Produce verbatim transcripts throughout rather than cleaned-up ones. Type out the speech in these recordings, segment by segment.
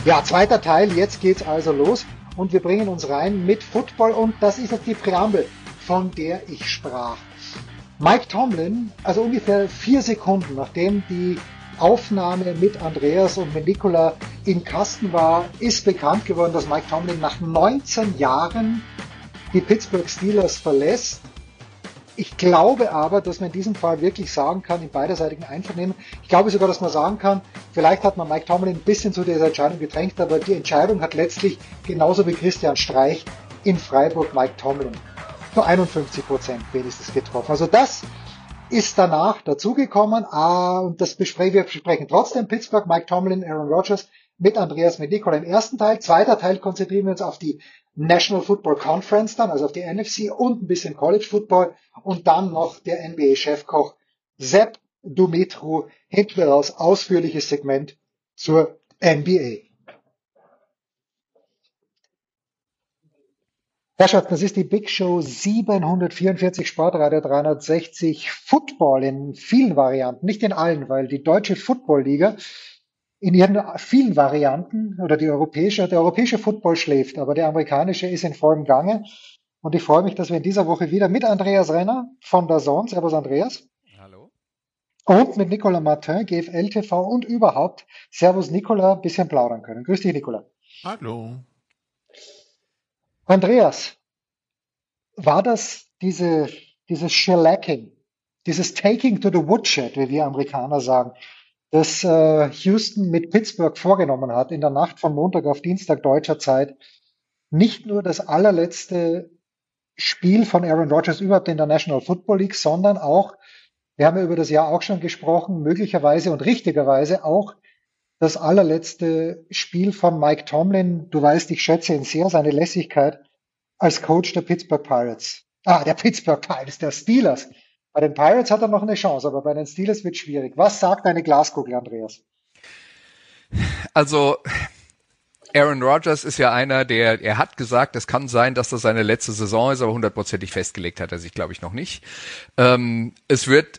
Ja, zweiter Teil, jetzt geht's also los und wir bringen uns rein mit Football und das ist jetzt die Präambel, von der ich sprach. Mike Tomlin, also ungefähr vier Sekunden nachdem die Aufnahme mit Andreas und mit Nicola im Kasten war, ist bekannt geworden, dass Mike Tomlin nach neunzehn Jahren die Pittsburgh Steelers verlässt. Ich glaube aber, dass man in diesem Fall wirklich sagen kann, in beiderseitigen Einvernehmen, ich glaube sogar, dass man sagen kann, vielleicht hat man Mike Tomlin ein bisschen zu dieser Entscheidung gedrängt, aber die Entscheidung hat letztlich, genauso wie Christian Streich, in Freiburg Mike Tomlin nur einundfünfzig Prozent wenigstens getroffen. Also das ist danach dazugekommen, ah, und das besprechen wir besprechen trotzdem Pittsburgh, Mike Tomlin, Aaron Rodgers mit Andreas, mit Nicola im ersten Teil. Zweiter Teil konzentrieren wir uns auf die National Football Conference dann, also auf die N F C und ein bisschen College Football und dann noch der N B A-Chefkoch Sepp Dumitru hinten raus ausführliches Segment zur N B A. Herrschaft, das ist die Big Show siebenhundertvierundvierzig, Sportradio dreihundertsechzig, Football in vielen Varianten, nicht in allen, weil die deutsche Football-Liga in ihren vielen Varianten oder die europäische, der europäische Football schläft, aber der amerikanische ist in vollem Gange. Und ich freue mich, dass wir in dieser Woche wieder mit Andreas Renner von D A Z N, servus Andreas. Hallo. Und mit Nicolas Martin, G F L T V und überhaupt, servus Nicolas, ein bisschen plaudern können. Grüß dich, Nicolas. Hallo. Andreas, war das diese, dieses Shellacking, dieses Taking to the Woodshed, wie wir Amerikaner sagen, das äh, Houston mit Pittsburgh vorgenommen hat in der Nacht von Montag auf Dienstag deutscher Zeit, nicht nur das allerletzte Spiel von Aaron Rodgers überhaupt in der National Football League, sondern auch, wir haben ja über das Jahr auch schon gesprochen, möglicherweise und richtigerweise auch das allerletzte Spiel von Mike Tomlin. Du weißt, ich schätze ihn sehr, seine Lässigkeit als Coach der Pittsburgh Pirates. Ah, der Pittsburgh Pirates, der Steelers. Bei den Pirates hat er noch eine Chance, aber bei den Steelers wird es schwierig. Was sagt deine Glaskugel, Andreas? Also Aaron Rodgers ist ja einer, der, er hat gesagt, es kann sein, dass das seine letzte Saison ist, aber hundertprozentig festgelegt hat er sich, glaube ich, noch nicht. Ähm, es wird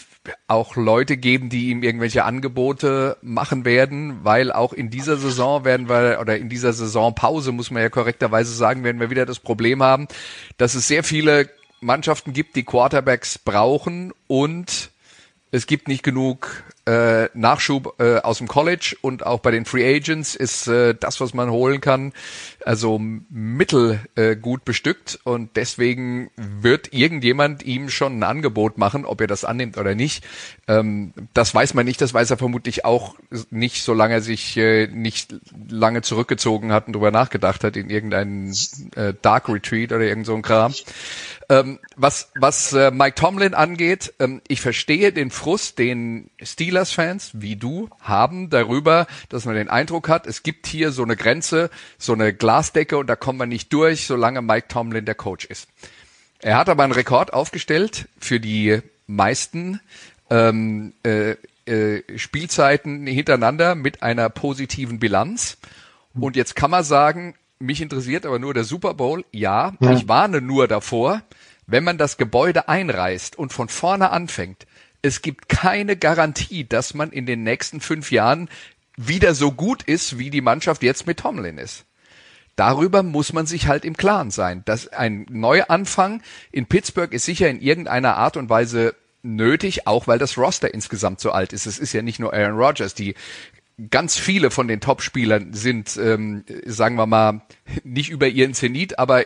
auch Leute geben, die ihm irgendwelche Angebote machen werden, weil auch in dieser Saison werden wir, oder in dieser Saisonpause, muss man ja korrekterweise sagen, werden wir wieder das Problem haben, dass es sehr viele Mannschaften gibt, die Quarterbacks brauchen und es gibt nicht genug äh, Nachschub äh, aus dem College und auch bei den Free Agents ist äh, das, was man holen kann, also mittel äh, gut bestückt und deswegen wird irgendjemand ihm schon ein Angebot machen, ob er das annimmt oder nicht. Ähm, das weiß man nicht, das weiß er vermutlich auch nicht, solange er sich äh, nicht lange zurückgezogen hat und drüber nachgedacht hat in irgendeinen äh, Dark Retreat oder irgend so ein Kram. Ähm, was was äh, Mike Tomlin angeht, ähm, ich verstehe den Frust, den Steelers-Fans wie du haben darüber, dass man den Eindruck hat, es gibt hier so eine Grenze, so eine Glasdecke und da kommt man nicht durch, solange Mike Tomlin der Coach ist. Er hat aber einen Rekord aufgestellt für die meisten ähm, äh, äh, Spielzeiten hintereinander mit einer positiven Bilanz. Und jetzt kann man sagen, mich interessiert aber nur der Super Bowl. Ja, ja, ich warne nur davor, wenn man das Gebäude einreißt und von vorne anfängt. Es gibt keine Garantie, dass man in den nächsten fünf Jahren wieder so gut ist, wie die Mannschaft jetzt mit Tomlin ist. Darüber muss man sich halt im Klaren sein. Dass ein Neuanfang in Pittsburgh ist sicher in irgendeiner Art und Weise nötig, auch weil das Roster insgesamt so alt ist. Es ist ja nicht nur Aaron Rodgers, die ganz viele von den Top-Spielern sind, ähm, sagen wir mal, nicht über ihren Zenit, aber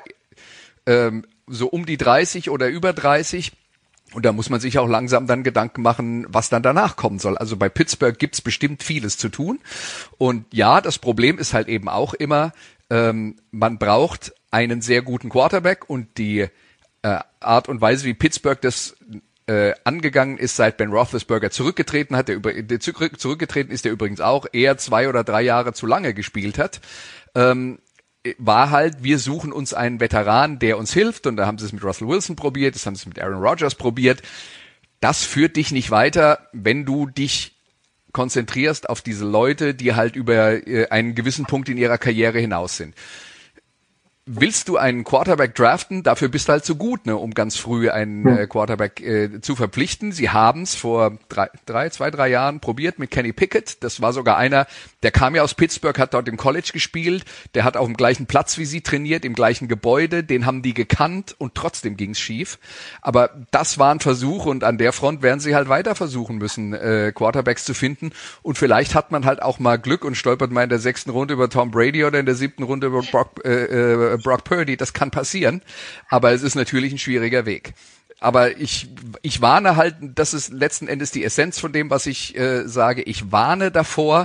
ähm, so um die dreißig oder über dreißig. Und da muss man sich auch langsam dann Gedanken machen, was dann danach kommen soll. Also bei Pittsburgh gibt's bestimmt vieles zu tun. Und ja, das Problem ist halt eben auch immer, ähm, man braucht einen sehr guten Quarterback und die äh, Art und Weise, wie Pittsburgh das Äh, angegangen ist, seit Ben Roethlisberger zurückgetreten hat, der, über, der zurück, zurückgetreten ist, der übrigens auch eher zwei oder drei Jahre zu lange gespielt hat, ähm, war halt, wir suchen uns einen Veteran, der uns hilft und da haben sie es mit Russell Wilson probiert, das haben sie es mit Aaron Rodgers probiert. Das führt dich nicht weiter, wenn du dich konzentrierst auf diese Leute, die halt über äh, einen gewissen Punkt in ihrer Karriere hinaus sind. willst du einen Quarterback draften, dafür bist du halt zu gut, ne, um ganz früh einen äh, Quarterback äh, zu verpflichten. Sie haben es vor drei, drei, zwei, drei Jahren probiert mit Kenny Pickett. Das war sogar einer, der kam ja aus Pittsburgh, hat dort im College gespielt, der hat auf dem gleichen Platz wie sie trainiert, im gleichen Gebäude, den haben die gekannt und trotzdem ging's schief. Aber das war ein Versuch und an der Front werden sie halt weiter versuchen müssen, äh, Quarterbacks zu finden. Und vielleicht hat man halt auch mal Glück und stolpert mal in der sechsten Runde über Tom Brady oder in der siebten Runde über Brock, äh, äh, Brock Purdy, das kann passieren, aber es ist natürlich ein schwieriger Weg. Aber ich ich warne halt, das ist letzten Endes die Essenz von dem, was ich äh, sage, ich warne davor,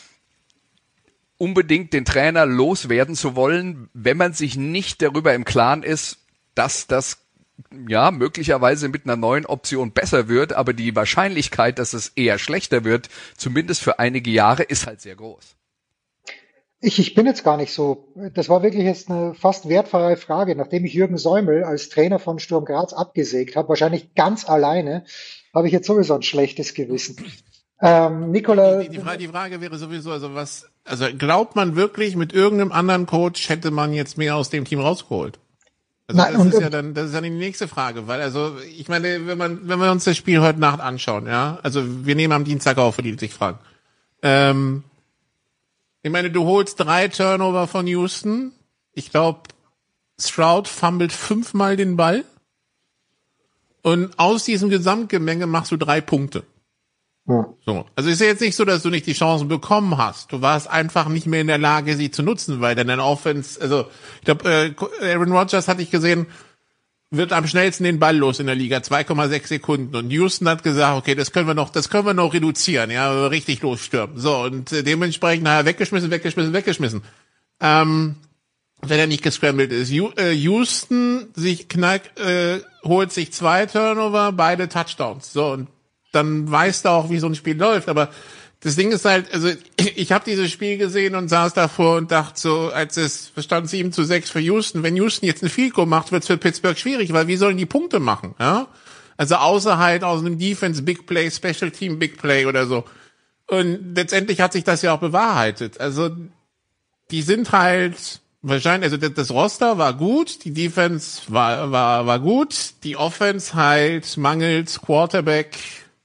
unbedingt den Trainer loswerden zu wollen, wenn man sich nicht darüber im Klaren ist, dass das ja möglicherweise mit einer neuen Option besser wird, aber die Wahrscheinlichkeit, dass es eher schlechter wird, zumindest für einige Jahre, ist halt sehr groß. Ich, ich bin jetzt gar nicht so, das war wirklich jetzt eine fast wertfreie Frage. Nachdem ich Jürgen Säumel als Trainer von Sturm Graz abgesägt habe, wahrscheinlich ganz alleine, habe ich jetzt sowieso ein schlechtes Gewissen. Ähm, Nicola. Die, die, Frage, die Frage wäre sowieso, also was, also glaubt man wirklich, mit irgendeinem anderen Coach hätte man jetzt mehr aus dem Team rausgeholt? Also Nein, das und, ist ja dann, das ist dann die nächste Frage, weil also, ich meine, wenn man, wenn wir uns das Spiel heute Nacht anschauen, ja, also wir nehmen am Dienstag auf, für die, die sich fragen. Ähm, Ich meine, du holst drei Turnover von Houston. Ich glaube, Stroud fummelt fünfmal den Ball. Und aus diesem Gesamtgemenge machst du drei Punkte. Ja. So. Also ist ja jetzt nicht so, dass du nicht die Chancen bekommen hast. Du warst einfach nicht mehr in der Lage, sie zu nutzen, weil dann dein Offense, also ich glaube, äh, Aaron Rodgers, hatte ich gesehen, wird am schnellsten den Ball los in der Liga, zwei Komma sechs Sekunden. Und Houston hat gesagt, okay, das können wir noch, das können wir noch reduzieren, ja, richtig losstürmen. So, und äh, dementsprechend, naja, weggeschmissen, weggeschmissen, weggeschmissen. Ähm, wenn er nicht gescrambled ist. Ju- äh, Houston sich knackt, äh, holt sich zwei Turnover, beide Touchdowns. So, und dann weißt du auch, wie so ein Spiel läuft. Aber das Ding ist halt, also ich habe dieses Spiel gesehen und saß davor und dachte so, als es stand sieben zu sechs für Houston, wenn Houston jetzt ein Field Goal macht, wird's für Pittsburgh schwierig, weil wie sollen die Punkte machen? Ja? Also außer halt aus einem Defense Big Play, Special Team Big Play oder so. Und letztendlich hat sich das ja auch bewahrheitet. Also die sind halt wahrscheinlich, also das Roster war gut, die Defense war war war gut, die Offense halt mangels Quarterback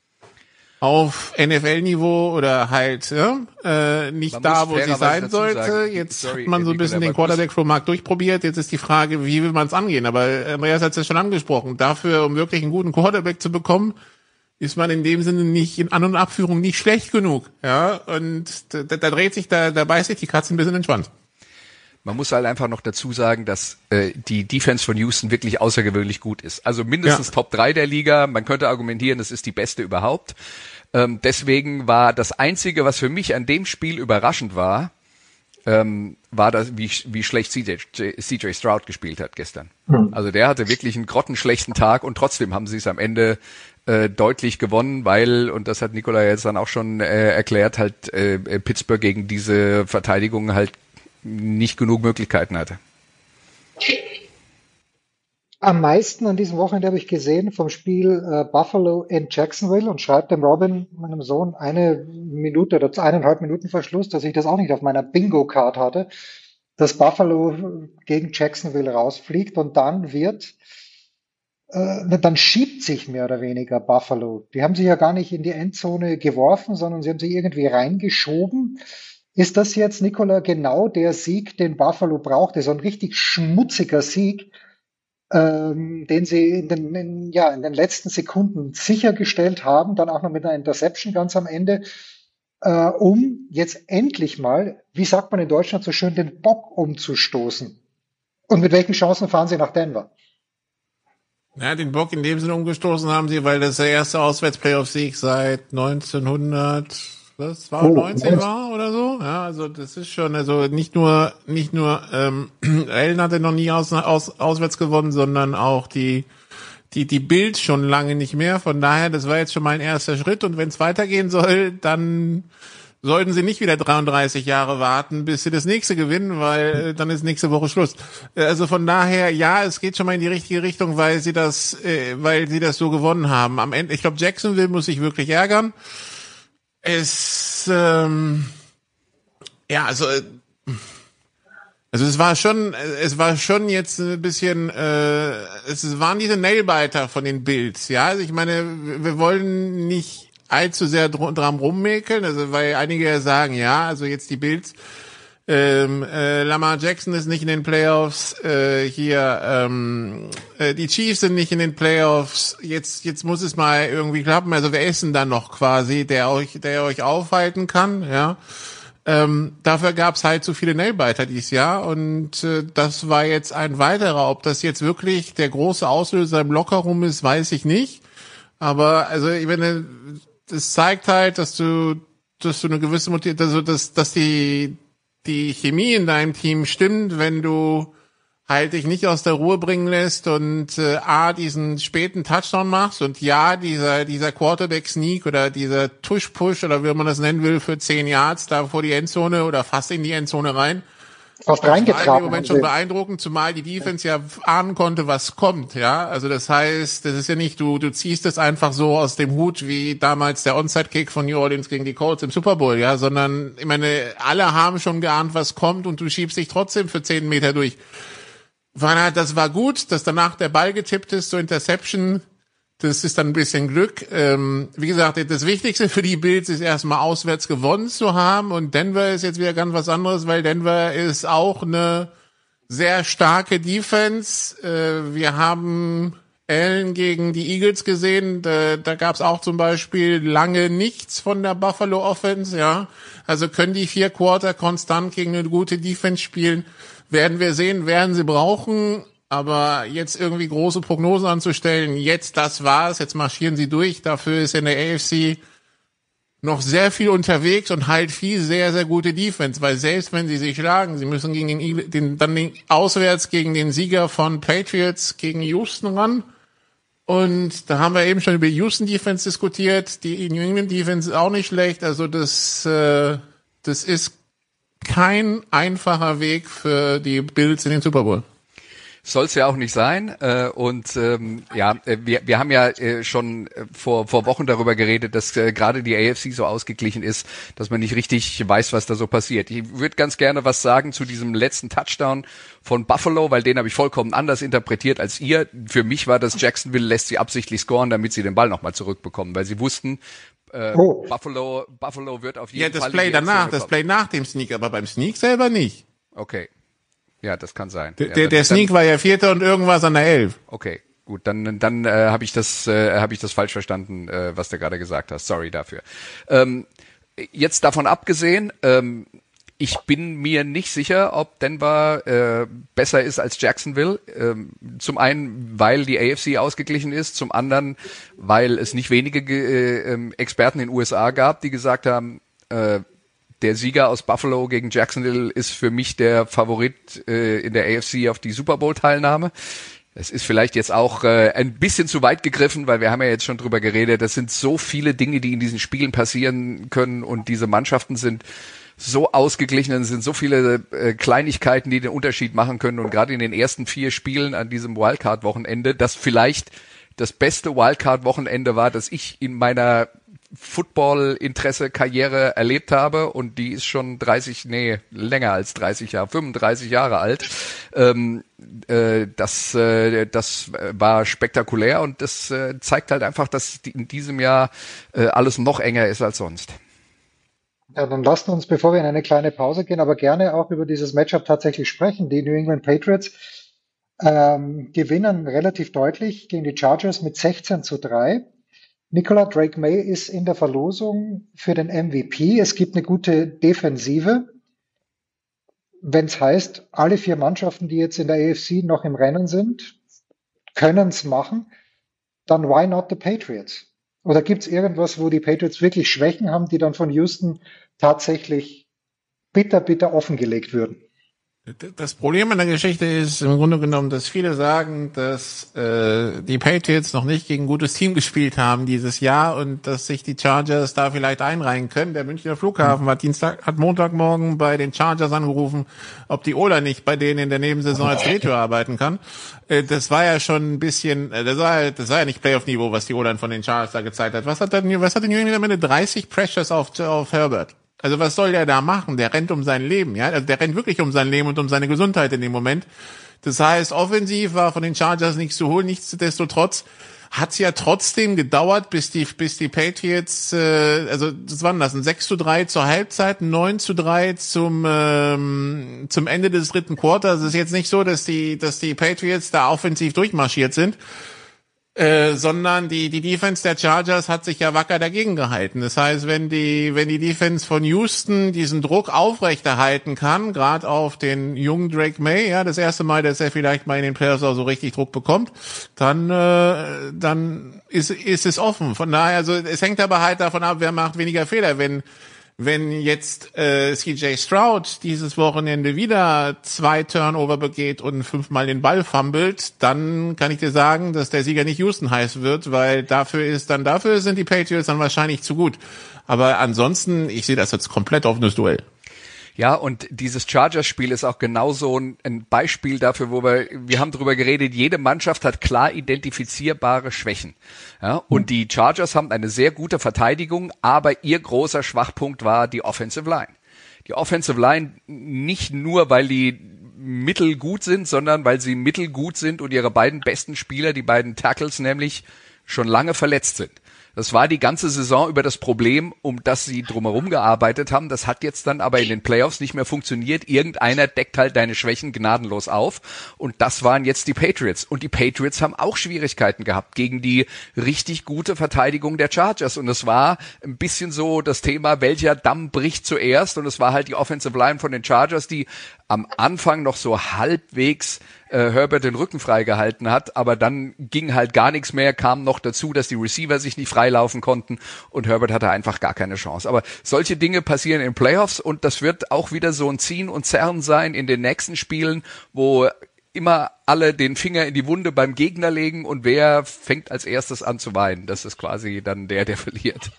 auf N F L-Niveau oder halt ja, äh, nicht man da, wo sie sein sollte. Sagen, jetzt sorry, hat man so ein bisschen den Quarterback-Markt durchprobiert. Jetzt ist die Frage, wie will man es angehen? Aber Andreas hat es ja schon angesprochen. Dafür, um wirklich einen guten Quarterback zu bekommen, ist man in dem Sinne nicht in An- und Abführung nicht schlecht genug. Ja, und da, da dreht sich, da, da beißt sich die Katze ein bisschen in den Schwanz. Man muss halt einfach noch dazu sagen, dass äh, die Defense von Houston wirklich außergewöhnlich gut ist. Also mindestens ja. Top drei der Liga. Man könnte argumentieren, das ist die beste überhaupt. Ähm, deswegen war das Einzige, was für mich an dem Spiel überraschend war, ähm, war das, wie, wie schlecht C J, C J Stroud gespielt hat gestern. Mhm. Also der hatte wirklich einen grottenschlechten Tag und trotzdem haben sie es am Ende äh, deutlich gewonnen, weil, und das hat Nikola jetzt dann auch schon äh, erklärt, halt äh, Pittsburgh gegen diese Verteidigung halt nicht genug Möglichkeiten hatte. Am meisten an diesem Wochenende habe ich gesehen vom Spiel äh, Buffalo in Jacksonville und schreibt dem Robin, meinem Sohn, eine Minute oder eineinhalb Minuten vor Schluss, dass ich das auch nicht auf meiner Bingo-Card hatte, dass Buffalo gegen Jacksonville rausfliegt und dann wird, äh, dann schiebt sich mehr oder weniger Buffalo. Die haben sich ja gar nicht in die Endzone geworfen, sondern sie haben sich irgendwie reingeschoben. Ist das jetzt, Nikola, genau der Sieg, den Buffalo brauchte? So ein richtig schmutziger Sieg, ähm, den sie in den, in, ja, in den letzten Sekunden sichergestellt haben, dann auch noch mit einer Interception ganz am Ende, äh, um jetzt endlich mal, wie sagt man in Deutschland so schön, den Bock umzustoßen. Und mit welchen Chancen fahren sie nach Denver? Ja, den Bock in dem Sinne umgestoßen haben sie, weil das der erste Auswärts-Playoff-Sieg seit neunzehnhundert was zweiundneunzig oh, war oder so. Ja, also das ist schon, also nicht nur, nicht nur, ähm, Allen hatte noch nie aus, aus, auswärts gewonnen, sondern auch die, die, die Bild schon lange nicht mehr. Von daher, das war jetzt schon mal ein erster Schritt. Und wenn es weitergehen soll, dann sollten sie nicht wieder dreiunddreißig Jahre warten, bis sie das nächste gewinnen, weil äh, dann ist nächste Woche Schluss. Also von daher, ja, es geht schon mal in die richtige Richtung, weil sie das, äh, weil sie das so gewonnen haben. Am Ende, ich glaube, Jacksonville muss sich wirklich ärgern. Es, ähm, ja, also, also Also es war schon, es war schon jetzt ein bisschen, äh, es waren diese Nailbiter von den Bills, ja. Also ich meine, wir wollen nicht allzu sehr dran rummäkeln, also weil einige ja sagen, ja, also jetzt die Bills, ähm, äh, Lamar Jackson ist nicht in den Playoffs, äh, hier, ähm, äh, die Chiefs sind nicht in den Playoffs, jetzt, jetzt muss es mal irgendwie klappen, also wer ist denn da noch quasi, der euch, der euch aufhalten kann, ja. Ähm, dafür gab's halt so viele Nailbiter dieses Jahr und äh, das war jetzt ein weiterer. Ob das jetzt wirklich der große Auslöser im Lockerroom ist, weiß ich nicht. Aber also ich meine, das zeigt halt, dass du, dass du eine gewisse Motivation, also dass, dass die die Chemie in deinem Team stimmt, wenn du halt dich nicht aus der Ruhe bringen lässt und äh, A, diesen späten Touchdown machst und ja, dieser dieser Quarterback-Sneak oder dieser Tush-Push oder wie man das nennen will, für zehn Yards da vor die Endzone oder fast in die Endzone rein. Fast reingetragen. Das war im Moment schon beeindruckend, zumal die Defense ja ahnen konnte, was kommt, ja. Also das heißt, das ist ja nicht, du du ziehst es einfach so aus dem Hut wie damals der Onside-Kick von New Orleans gegen die Colts im Super Bowl, ja, sondern ich meine, alle haben schon geahnt, was kommt und du schiebst dich trotzdem für zehn Meter durch. Das war gut, dass danach der Ball getippt ist zur Interception. Das ist dann ein bisschen Glück. Ähm, wie gesagt, das Wichtigste für die Bills ist erstmal auswärts gewonnen zu haben. Und Denver ist jetzt wieder ganz was anderes, weil Denver ist auch eine sehr starke Defense. Äh, wir haben Allen gegen die Eagles gesehen. Da, da gab es auch zum Beispiel lange nichts von der Buffalo Offense. Ja, also können die vier Quarter konstant gegen eine gute Defense spielen. Werden wir sehen, werden sie brauchen, aber jetzt irgendwie große Prognosen anzustellen, jetzt das war's, jetzt marschieren sie durch, dafür ist in der A F C noch sehr viel unterwegs und halt viel sehr, sehr gute Defense, weil selbst wenn sie sich schlagen, sie müssen gegen den, den dann den, auswärts gegen den Sieger von Patriots gegen Houston ran und da haben wir eben schon über Houston Defense diskutiert, die New England Defense ist auch nicht schlecht, also das, äh, das ist kein einfacher Weg für die Bills in den Super Bowl. Soll es ja auch nicht sein. Äh, und ähm, ja, wir, wir haben ja äh, schon vor, vor Wochen darüber geredet, dass äh, gerade die A F C so ausgeglichen ist, dass man nicht richtig weiß, was da so passiert. Ich würde ganz gerne was sagen zu diesem letzten Touchdown von Buffalo, weil den habe ich vollkommen anders interpretiert als ihr. Für mich war das, Jacksonville lässt sie absichtlich scoren, damit sie den Ball nochmal zurückbekommen, weil sie wussten, Äh, oh. Buffalo, Buffalo wird auf jeden ja, das Fall... Play danach, das Play nach dem Sneak, aber beim Sneak selber nicht. Okay. Ja, das kann sein. Der, ja, der, der Sneak dann, war ja Vierter und irgendwas an der Elf. Okay, gut, dann dann äh, habe ich das äh, habe ich das falsch verstanden, äh, was du gerade gesagt hast. Sorry dafür. Ähm, jetzt davon abgesehen, ähm, ich bin mir nicht sicher, ob Denver äh, besser ist als Jacksonville. Ähm, zum einen, weil die A F C ausgeglichen ist, zum anderen, weil es nicht wenige äh, Experten in den U S A gab, die gesagt haben, äh, der Sieger aus Buffalo gegen Jacksonville ist für mich der Favorit äh, in der A F C auf die Super Bowl-Teilnahme. Das ist vielleicht jetzt auch äh, ein bisschen zu weit gegriffen, weil wir haben ja jetzt schon drüber geredet, das sind so viele Dinge, die in diesen Spielen passieren können und diese Mannschaften sind so ausgeglichen, es sind so viele äh, Kleinigkeiten, die den Unterschied machen können und gerade in den ersten vier Spielen an diesem Wildcard-Wochenende, das vielleicht das beste Wildcard-Wochenende war, das ich in meiner Football-Interesse-Karriere erlebt habe und die ist schon dreißig, nee, länger als dreißig Jahre, fünfunddreißig Jahre alt. Ähm, äh, das, äh, das war spektakulär und das äh, zeigt halt einfach, dass die, in diesem Jahr äh, alles noch enger ist als sonst. Ja, dann lasst uns, bevor wir in eine kleine Pause gehen, aber gerne auch über dieses Matchup tatsächlich sprechen. Die New England Patriots ähm, gewinnen relativ deutlich gegen die Chargers mit sechzehn zu drei. Nicola Drake May ist in der Verlosung für den M V P. Es gibt eine gute Defensive. Wenn es heißt, alle vier Mannschaften, die jetzt in der A F C noch im Rennen sind, können es machen, dann why not the Patriots? Oder gibt es irgendwas, wo die Patriots wirklich Schwächen haben, die dann von Houston tatsächlich bitter, bitter offengelegt würden? Das Problem an der Geschichte ist im Grunde genommen, dass viele sagen, dass äh, die Patriots noch nicht gegen ein gutes Team gespielt haben dieses Jahr und dass sich die Chargers da vielleicht einreihen können. Der Münchner Flughafen hat Dienstag, hat Montagmorgen bei den Chargers angerufen, ob die Ola nicht bei denen in der Nebensaison als Retro arbeiten kann. Äh, das war ja schon ein bisschen, äh, das war, das war ja nicht Playoff-Niveau, was die Ola von den Chargers da gezeigt hat. Was hat denn, was hat denn New England am Ende? dreißig Pressures auf, auf Herbert. Also was soll der da machen? Der rennt um sein Leben, ja? Also der rennt wirklich um sein Leben und um seine Gesundheit in dem Moment. Das heißt, offensiv war von den Chargers nichts zu holen. Nichtsdestotrotz hat's ja trotzdem gedauert, bis die bis die Patriots, äh, also das waren das, ein sechs zu drei zur Halbzeit, ein neun zu drei zum ähm, zum Ende des dritten Quarters. Es ist jetzt nicht so, dass die dass die Patriots da offensiv durchmarschiert sind, äh, sondern die die Defense der Chargers hat sich ja wacker dagegen gehalten. Das heißt, wenn die wenn die Defense von Houston diesen Druck aufrechterhalten kann, gerade auf den jungen Drake May, ja, das erste Mal, dass er vielleicht mal in den Playoffs auch so richtig Druck bekommt, dann äh, dann ist ist es offen. Von daher, also es hängt aber halt davon ab, wer macht weniger Fehler. Wenn Wenn jetzt äh, C J Stroud dieses Wochenende wieder zwei Turnover begeht und fünfmal den Ball fummelt, dann kann ich dir sagen, dass der Sieger nicht Houston heiß wird, weil dafür ist dann dafür sind die Patriots dann wahrscheinlich zu gut. Aber ansonsten, ich sehe das jetzt komplett offenes Duell. Ja, und dieses Chargers-Spiel ist auch genauso ein, ein Beispiel dafür, wo wir, wir haben drüber geredet, jede Mannschaft hat klar identifizierbare Schwächen. Ja, und die Chargers haben eine sehr gute Verteidigung, aber ihr großer Schwachpunkt war die Offensive Line. Die Offensive Line nicht nur, weil die mittelgut sind, sondern weil sie mittelgut sind und ihre beiden besten Spieler, die beiden Tackles nämlich, schon lange verletzt sind. Das war die ganze Saison über das Problem, um das sie drumherum gearbeitet haben. Das hat jetzt dann aber in den Playoffs nicht mehr funktioniert. Irgendeiner deckt halt deine Schwächen gnadenlos auf. Und das waren jetzt die Patriots. Und die Patriots haben auch Schwierigkeiten gehabt gegen die richtig gute Verteidigung der Chargers. Und es war ein bisschen so das Thema, welcher Damm bricht zuerst. Und es war halt die Offensive Line von den Chargers, die am Anfang noch so halbwegs äh, Herbert den Rücken freigehalten hat, aber dann ging halt gar nichts mehr, kam noch dazu, dass die Receiver sich nicht freilaufen konnten und Herbert hatte einfach gar keine Chance. Aber solche Dinge passieren in Playoffs und das wird auch wieder so ein Ziehen und Zerren sein in den nächsten Spielen, wo immer alle den Finger in die Wunde beim Gegner legen und wer fängt als erstes an zu weinen. Das ist quasi dann der, der verliert.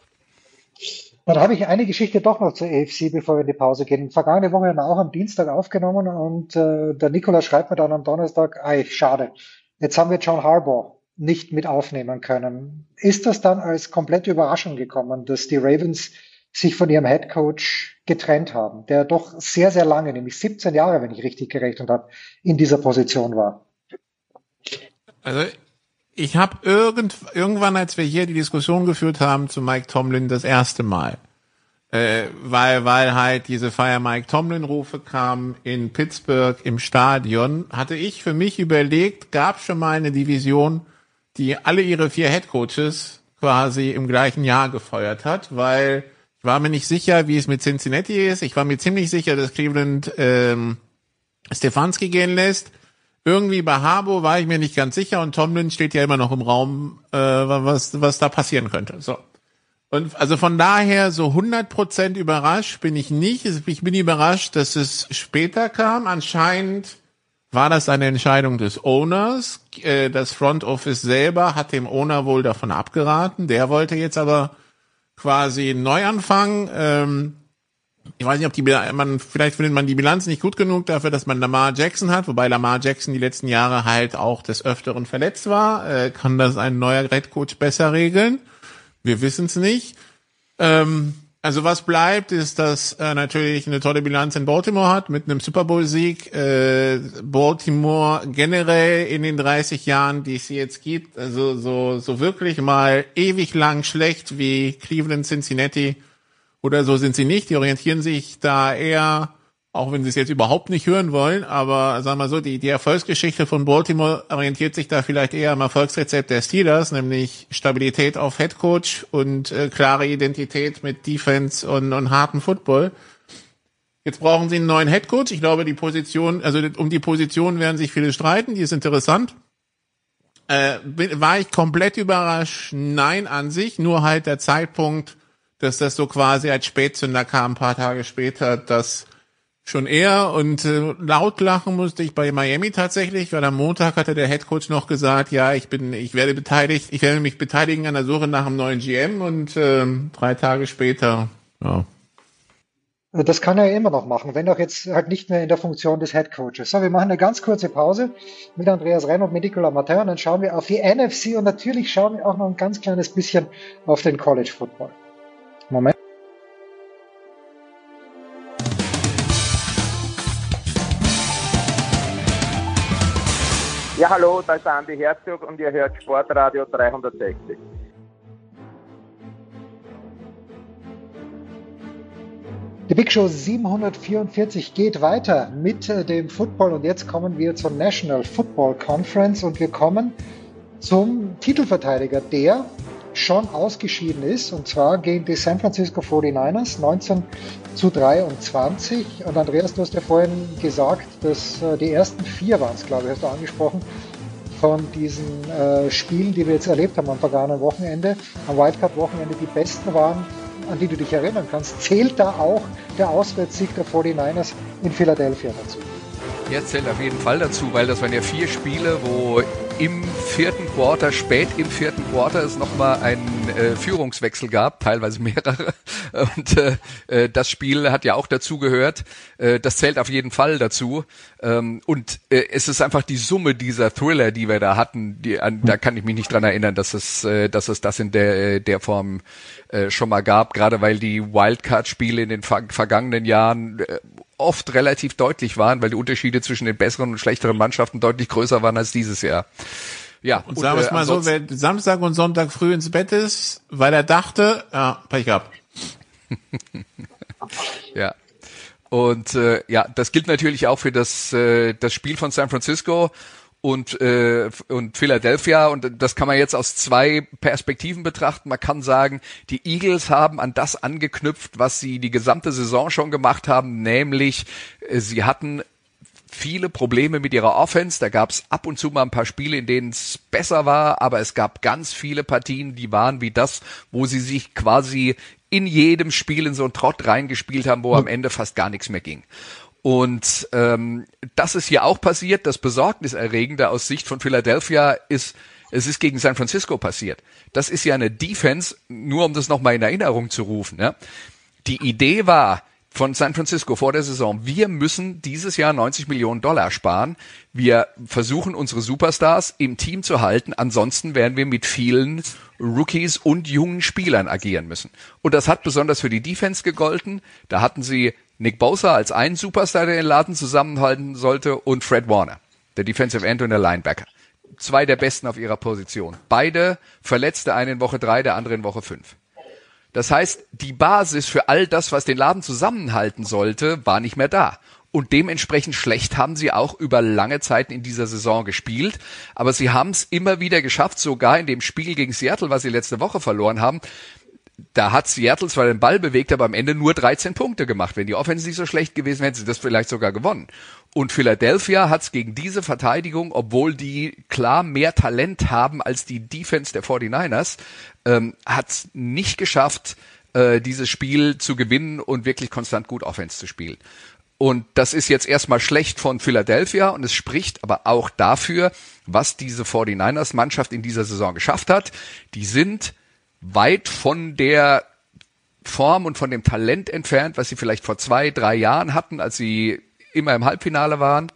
Dann habe ich eine Geschichte doch noch zur A F C, bevor wir in die Pause gehen. Vergangene Woche haben wir auch am Dienstag aufgenommen und äh, der Nikola schreibt mir dann am Donnerstag, ey, schade, jetzt haben wir John Harbaugh nicht mit aufnehmen können. Ist das dann als komplette Überraschung gekommen, dass die Ravens sich von ihrem Headcoach getrennt haben, der doch sehr, sehr lange, nämlich siebzehn Jahre, wenn ich richtig gerechnet habe, in dieser Position war? Also ich habe irgend, irgendwann, als wir hier die Diskussion geführt haben zu Mike Tomlin, das erste Mal, äh, weil weil halt diese Fire Mike Tomlin-Rufe kamen in Pittsburgh im Stadion, hatte ich für mich überlegt, gab schon mal eine Division, die alle ihre vier Headcoaches quasi im gleichen Jahr gefeuert hat, weil ich war mir nicht sicher, wie es mit Cincinnati ist. Ich war mir ziemlich sicher, dass Cleveland ähm, Stefanski gehen lässt. Irgendwie bei Harbaugh war ich mir nicht ganz sicher und Tomlin steht ja immer noch im Raum, äh, was was da passieren könnte. So. Und also von daher so hundert Prozent überrascht bin ich nicht. Ich bin überrascht, dass es später kam. Anscheinend war das eine Entscheidung des Owners. Äh, das Front Office selber hat dem Owner wohl davon abgeraten. Der wollte jetzt aber quasi einen Neuanfang. Ähm, Ich weiß nicht, ob die man vielleicht findet man die Bilanz nicht gut genug dafür, dass man Lamar Jackson hat, wobei Lamar Jackson die letzten Jahre halt auch des Öfteren verletzt war. Äh, kann das ein neuer Headcoach besser regeln? Wir wissen es nicht. Ähm, also was bleibt, ist, dass er natürlich eine tolle Bilanz in Baltimore hat mit einem Super Bowl-Sieg. Äh, Baltimore generell in den dreißig Jahren, die es jetzt gibt, also so so wirklich mal ewig lang schlecht wie Cleveland, Cincinnati oder so sind sie nicht. Die orientieren sich da eher, auch wenn sie es jetzt überhaupt nicht hören wollen, aber sagen wir mal so, die, die Erfolgsgeschichte von Baltimore orientiert sich da vielleicht eher am Erfolgsrezept der Steelers, nämlich Stabilität auf Headcoach und äh, klare Identität mit Defense und, und harten Football. Jetzt brauchen sie einen neuen Headcoach. Ich glaube, die Position, also um die Position werden sich viele streiten, die ist interessant. Äh, war ich komplett überrascht? Nein, an sich, nur halt der Zeitpunkt, dass das so quasi als Spätzünder kam, ein paar Tage später, das schon eher. Und äh, laut lachen musste ich bei Miami tatsächlich, weil am Montag hatte der Headcoach noch gesagt, ja, ich bin, ich werde beteiligt, ich werde mich beteiligen an der Suche nach einem neuen G M und äh, drei Tage später, ja. Das kann er ja immer noch machen, wenn auch jetzt halt nicht mehr in der Funktion des Headcoaches. So, wir machen eine ganz kurze Pause mit Andreas Renn und mit Nicolas Martin und dann schauen wir auf die N F C und natürlich schauen wir auch noch ein ganz kleines bisschen auf den College Football. Moment. Ja, hallo, da ist der Andi Herzog und ihr hört Sportradio dreihundertsechzig. Die Big Show siebenhundertvierundvierzig geht weiter mit dem Football und jetzt kommen wir zur National Football Conference und wir kommen zum Titelverteidiger, der schon ausgeschieden ist, und zwar gegen die San Francisco forty-niners, neunzehn zu dreiundzwanzig. Und Andreas, du hast ja vorhin gesagt, dass äh, die ersten vier waren es, glaube ich, hast du angesprochen, von diesen äh, Spielen, die wir jetzt erlebt haben am vergangenen Wochenende, am Wildcard-Wochenende, die besten waren, an die du dich erinnern kannst. Zählt da auch der Auswärtssieg der forty-niners in Philadelphia dazu? Ja, zählt auf jeden Fall dazu, weil das waren ja vier Spiele, wo im vierten Quarter, spät im vierten Quarter es nochmal einen äh, Führungswechsel gab, teilweise mehrere. Und äh, das Spiel hat ja auch dazu gehört. Äh, das zählt auf jeden Fall dazu. Ähm, und äh, es ist einfach die Summe dieser Thriller, die wir da hatten. Die, an, da kann ich mich nicht dran erinnern, dass es, äh, dass es das in der, der Form äh, schon mal gab. Gerade weil die Wildcard-Spiele in den ver- vergangenen Jahren äh, oft relativ deutlich waren, weil die Unterschiede zwischen den besseren und schlechteren Mannschaften deutlich größer waren als dieses Jahr. Ja, und, und sagen wir es mal so, wer Samstag und Sonntag früh ins Bett ist, weil er dachte, ja, Pech gehabt. Ja. Und äh, ja, das gilt natürlich auch für das äh, das Spiel von San Francisco und äh, und Philadelphia, und das kann man jetzt aus zwei Perspektiven betrachten. Man kann sagen, die Eagles haben an das angeknüpft, was sie die gesamte Saison schon gemacht haben, nämlich äh, sie hatten viele Probleme mit ihrer Offense. Da gab es ab und zu mal ein paar Spiele, in denen es besser war, aber es gab ganz viele Partien, die waren wie das, wo sie sich quasi in jedem Spiel in so einen Trott reingespielt haben, wo am Ende fast gar nichts mehr ging. Und ähm, das ist hier auch passiert. Das Besorgniserregende aus Sicht von Philadelphia ist, es ist gegen San Francisco passiert. Das ist ja eine Defense, nur um das nochmal in Erinnerung zu rufen. Ja. Die Idee war von San Francisco vor der Saison, wir müssen dieses Jahr neunzig Millionen Dollar sparen. Wir versuchen, unsere Superstars im Team zu halten. Ansonsten werden wir mit vielen Rookies und jungen Spielern agieren müssen. Und das hat besonders für die Defense gegolten. Da hatten sie Nick Bosa als einen Superstar, der den Laden zusammenhalten sollte, und Fred Warner, der Defensive End und der Linebacker. Zwei der Besten auf ihrer Position. Beide verletzt, der eine in Woche drei, der andere in Woche fünf. Das heißt, die Basis für all das, was den Laden zusammenhalten sollte, war nicht mehr da. Und dementsprechend schlecht haben sie auch über lange Zeit in dieser Saison gespielt. Aber sie haben es immer wieder geschafft, sogar in dem Spiel gegen Seattle, was sie letzte Woche verloren haben. Da hat Seattle zwar den Ball bewegt, aber am Ende nur dreizehn Punkte gemacht. Wenn die Offense nicht so schlecht gewesen wäre, hätten sie das vielleicht sogar gewonnen. Und Philadelphia hat es gegen diese Verteidigung, obwohl die klar mehr Talent haben als die Defense der forty-niners, ähm, hat es nicht geschafft, äh, dieses Spiel zu gewinnen und wirklich konstant gut Offense zu spielen. Und das ist jetzt erstmal schlecht von Philadelphia, und es spricht aber auch dafür, was diese forty-niners-Mannschaft in dieser Saison geschafft hat. Die sind weit von der Form und von dem Talent entfernt, was sie vielleicht vor zwei, drei Jahren hatten, als sie immer im Halbfinale waren.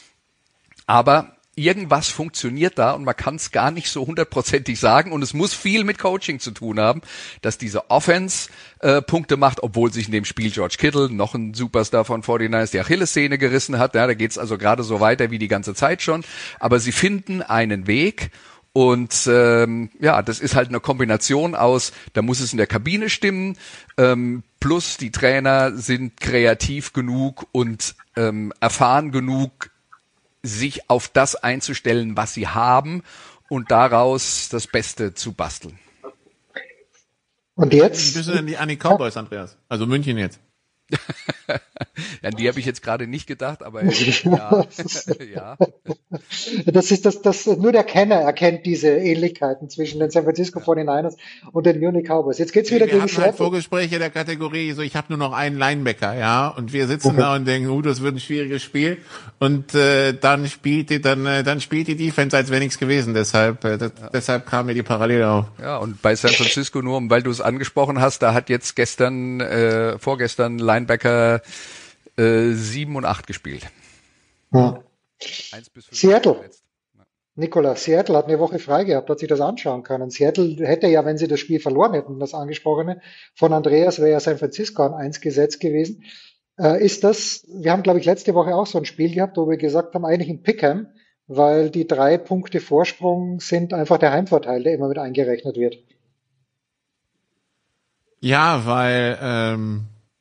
Aber irgendwas funktioniert da, und man kann es gar nicht so hundertprozentig sagen, und es muss viel mit Coaching zu tun haben, dass diese Offense äh, Punkte macht, obwohl sich in dem Spiel George Kittle, noch ein Superstar von forty-niners, die Achillessehne gerissen hat. Ja, da geht's also gerade so weiter wie die ganze Zeit schon. Aber sie finden einen Weg. Und ähm, ja, das ist halt eine Kombination aus, da muss es in der Kabine stimmen, ähm, plus die Trainer sind kreativ genug und ähm, erfahren genug, sich auf das einzustellen, was sie haben, und daraus das Beste zu basteln. Und jetzt? Wie bist du denn die, an die Cowboys, Andreas? Also München jetzt. An die habe ich jetzt gerade nicht gedacht, aber ja, ja. Das ist das, das, nur der Kenner erkennt diese Ähnlichkeiten zwischen den San Francisco forty-niners und den Munich Cowboys. Jetzt geht's wieder wir gegen hatten Seattle. Halt Vorgespräche der Kategorie, so ich habe nur noch einen Linebacker, ja, und wir sitzen Okay. da und denken, uh, das wird ein schwieriges Spiel, und äh, dann spielt die, dann äh, dann spielt die Defense, als wäre nichts gewesen. Deshalb äh, das, ja. deshalb kam mir die Parallele auf. Ja, und bei San Francisco nur, weil du es angesprochen hast, da hat jetzt gestern, äh, vorgestern Linebacker äh, sieben und acht gespielt. Ja. Eins bis fünf Seattle. verletzt. Nikola, Seattle hat eine Woche frei gehabt, hat sich das anschauen können. Seattle hätte ja, wenn sie das Spiel verloren hätten, das angesprochene von Andreas, wäre ja San Francisco an eins gesetzt gewesen. Äh, ist das, wir haben, glaube ich, letzte Woche auch so ein Spiel gehabt, wo wir gesagt haben, eigentlich in Pick'em weil die drei Punkte Vorsprung sind einfach der Heimvorteil, der immer mit eingerechnet wird. Ja, weil ähm,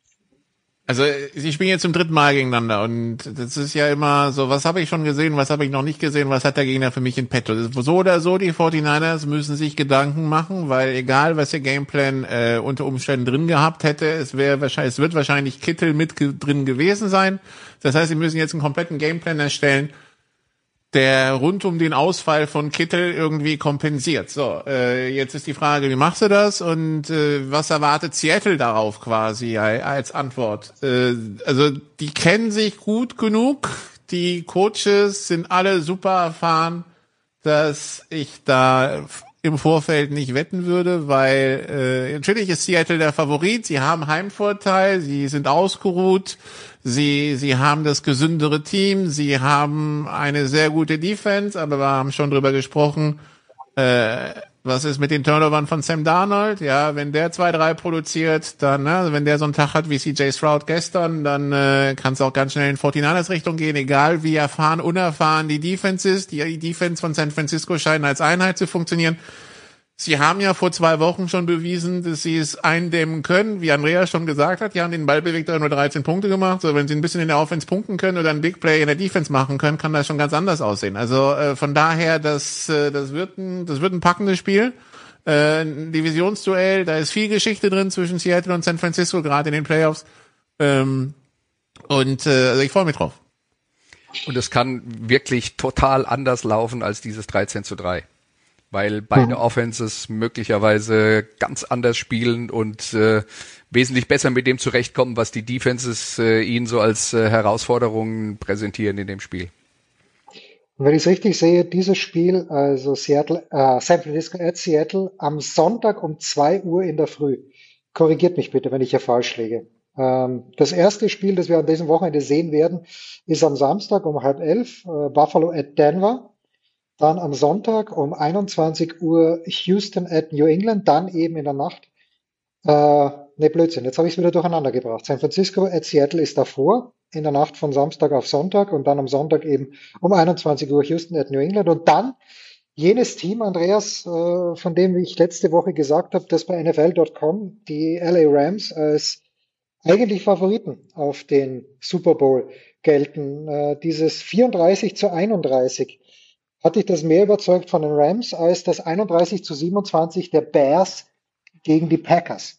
also sie spielen jetzt zum dritten Mal gegeneinander und das ist ja immer so, was habe ich schon gesehen, was habe ich noch nicht gesehen, was hat der Gegner für mich in petto. So oder so, die forty-niners müssen sich Gedanken machen, weil egal, was der Gameplan äh, unter Umständen drin gehabt hätte, es wäre wahrscheinlich, es wird wahrscheinlich Kittel mit ge- drin gewesen sein. Das heißt, sie müssen jetzt einen kompletten Gameplan erstellen, der rund um den Ausfall von Kittel irgendwie kompensiert. So, äh, jetzt ist die Frage, wie machst du das und äh, was erwartet Seattle darauf quasi als Antwort? Äh, also die kennen sich gut genug, die Coaches sind alle super erfahren, dass ich da im Vorfeld nicht wetten würde, weil äh, natürlich ist Seattle der Favorit, sie haben Heimvorteil, sie sind ausgeruht, sie sie haben das gesündere Team, sie haben eine sehr gute Defense, aber wir haben schon drüber gesprochen, äh, was ist mit den Turnovern von Sam Darnold? Ja, wenn der zwei, drei produziert, dann, ne, wenn der so einen Tag hat wie C J Stroud gestern, dann äh, kann es auch ganz schnell in forty-niners Richtung gehen, egal wie erfahren, unerfahren die Defense ist. Die, die Defense von San Francisco scheint als Einheit zu funktionieren. Sie haben ja vor zwei Wochen schon bewiesen, dass sie es eindämmen können. Wie Andreas schon gesagt hat, die haben den Ball bewegt, nur dreizehn Punkte gemacht. So, wenn sie ein bisschen in der Offense punkten können oder einen Big Play in der Defense machen können, kann das schon ganz anders aussehen. Also äh, von daher, das äh, das wird ein das wird ein packendes Spiel. Äh, ein Divisionsduell, da ist viel Geschichte drin zwischen Seattle und San Francisco, gerade in den Playoffs. Ähm, und äh, also ich freue mich drauf. Und es kann wirklich total anders laufen als dieses dreizehn zu drei. Weil beide Offenses möglicherweise ganz anders spielen und äh, wesentlich besser mit dem zurechtkommen, was die Defenses äh, ihnen so als äh, Herausforderungen präsentieren in dem Spiel. Und wenn ich es richtig sehe, dieses Spiel, also Seattle, äh, San Francisco at Seattle, am Sonntag um zwei Uhr in der Früh. Korrigiert mich bitte, wenn ich hier falsch liege. Ähm, das erste Spiel, das wir an diesem Wochenende sehen werden, ist am Samstag um halb elf, äh, Buffalo at Denver. Dann am Sonntag um einundzwanzig Uhr Houston at New England, dann eben in der Nacht. Äh, ne, Blödsinn, jetzt habe ich es wieder durcheinander gebracht. San Francisco at Seattle ist davor, in der Nacht von Samstag auf Sonntag und dann am Sonntag eben um einundzwanzig Uhr Houston at New England. Und dann jenes Team, Andreas, äh, von dem ich letzte Woche gesagt habe, dass bei N F L Punkt com die L A Rams als eigentlich Favoriten auf den Super Bowl gelten. Äh, dieses vierunddreißig zu einunddreißig. Hat dich das mehr überzeugt von den Rams als das einunddreißig zu siebenundzwanzig der Bears gegen die Packers?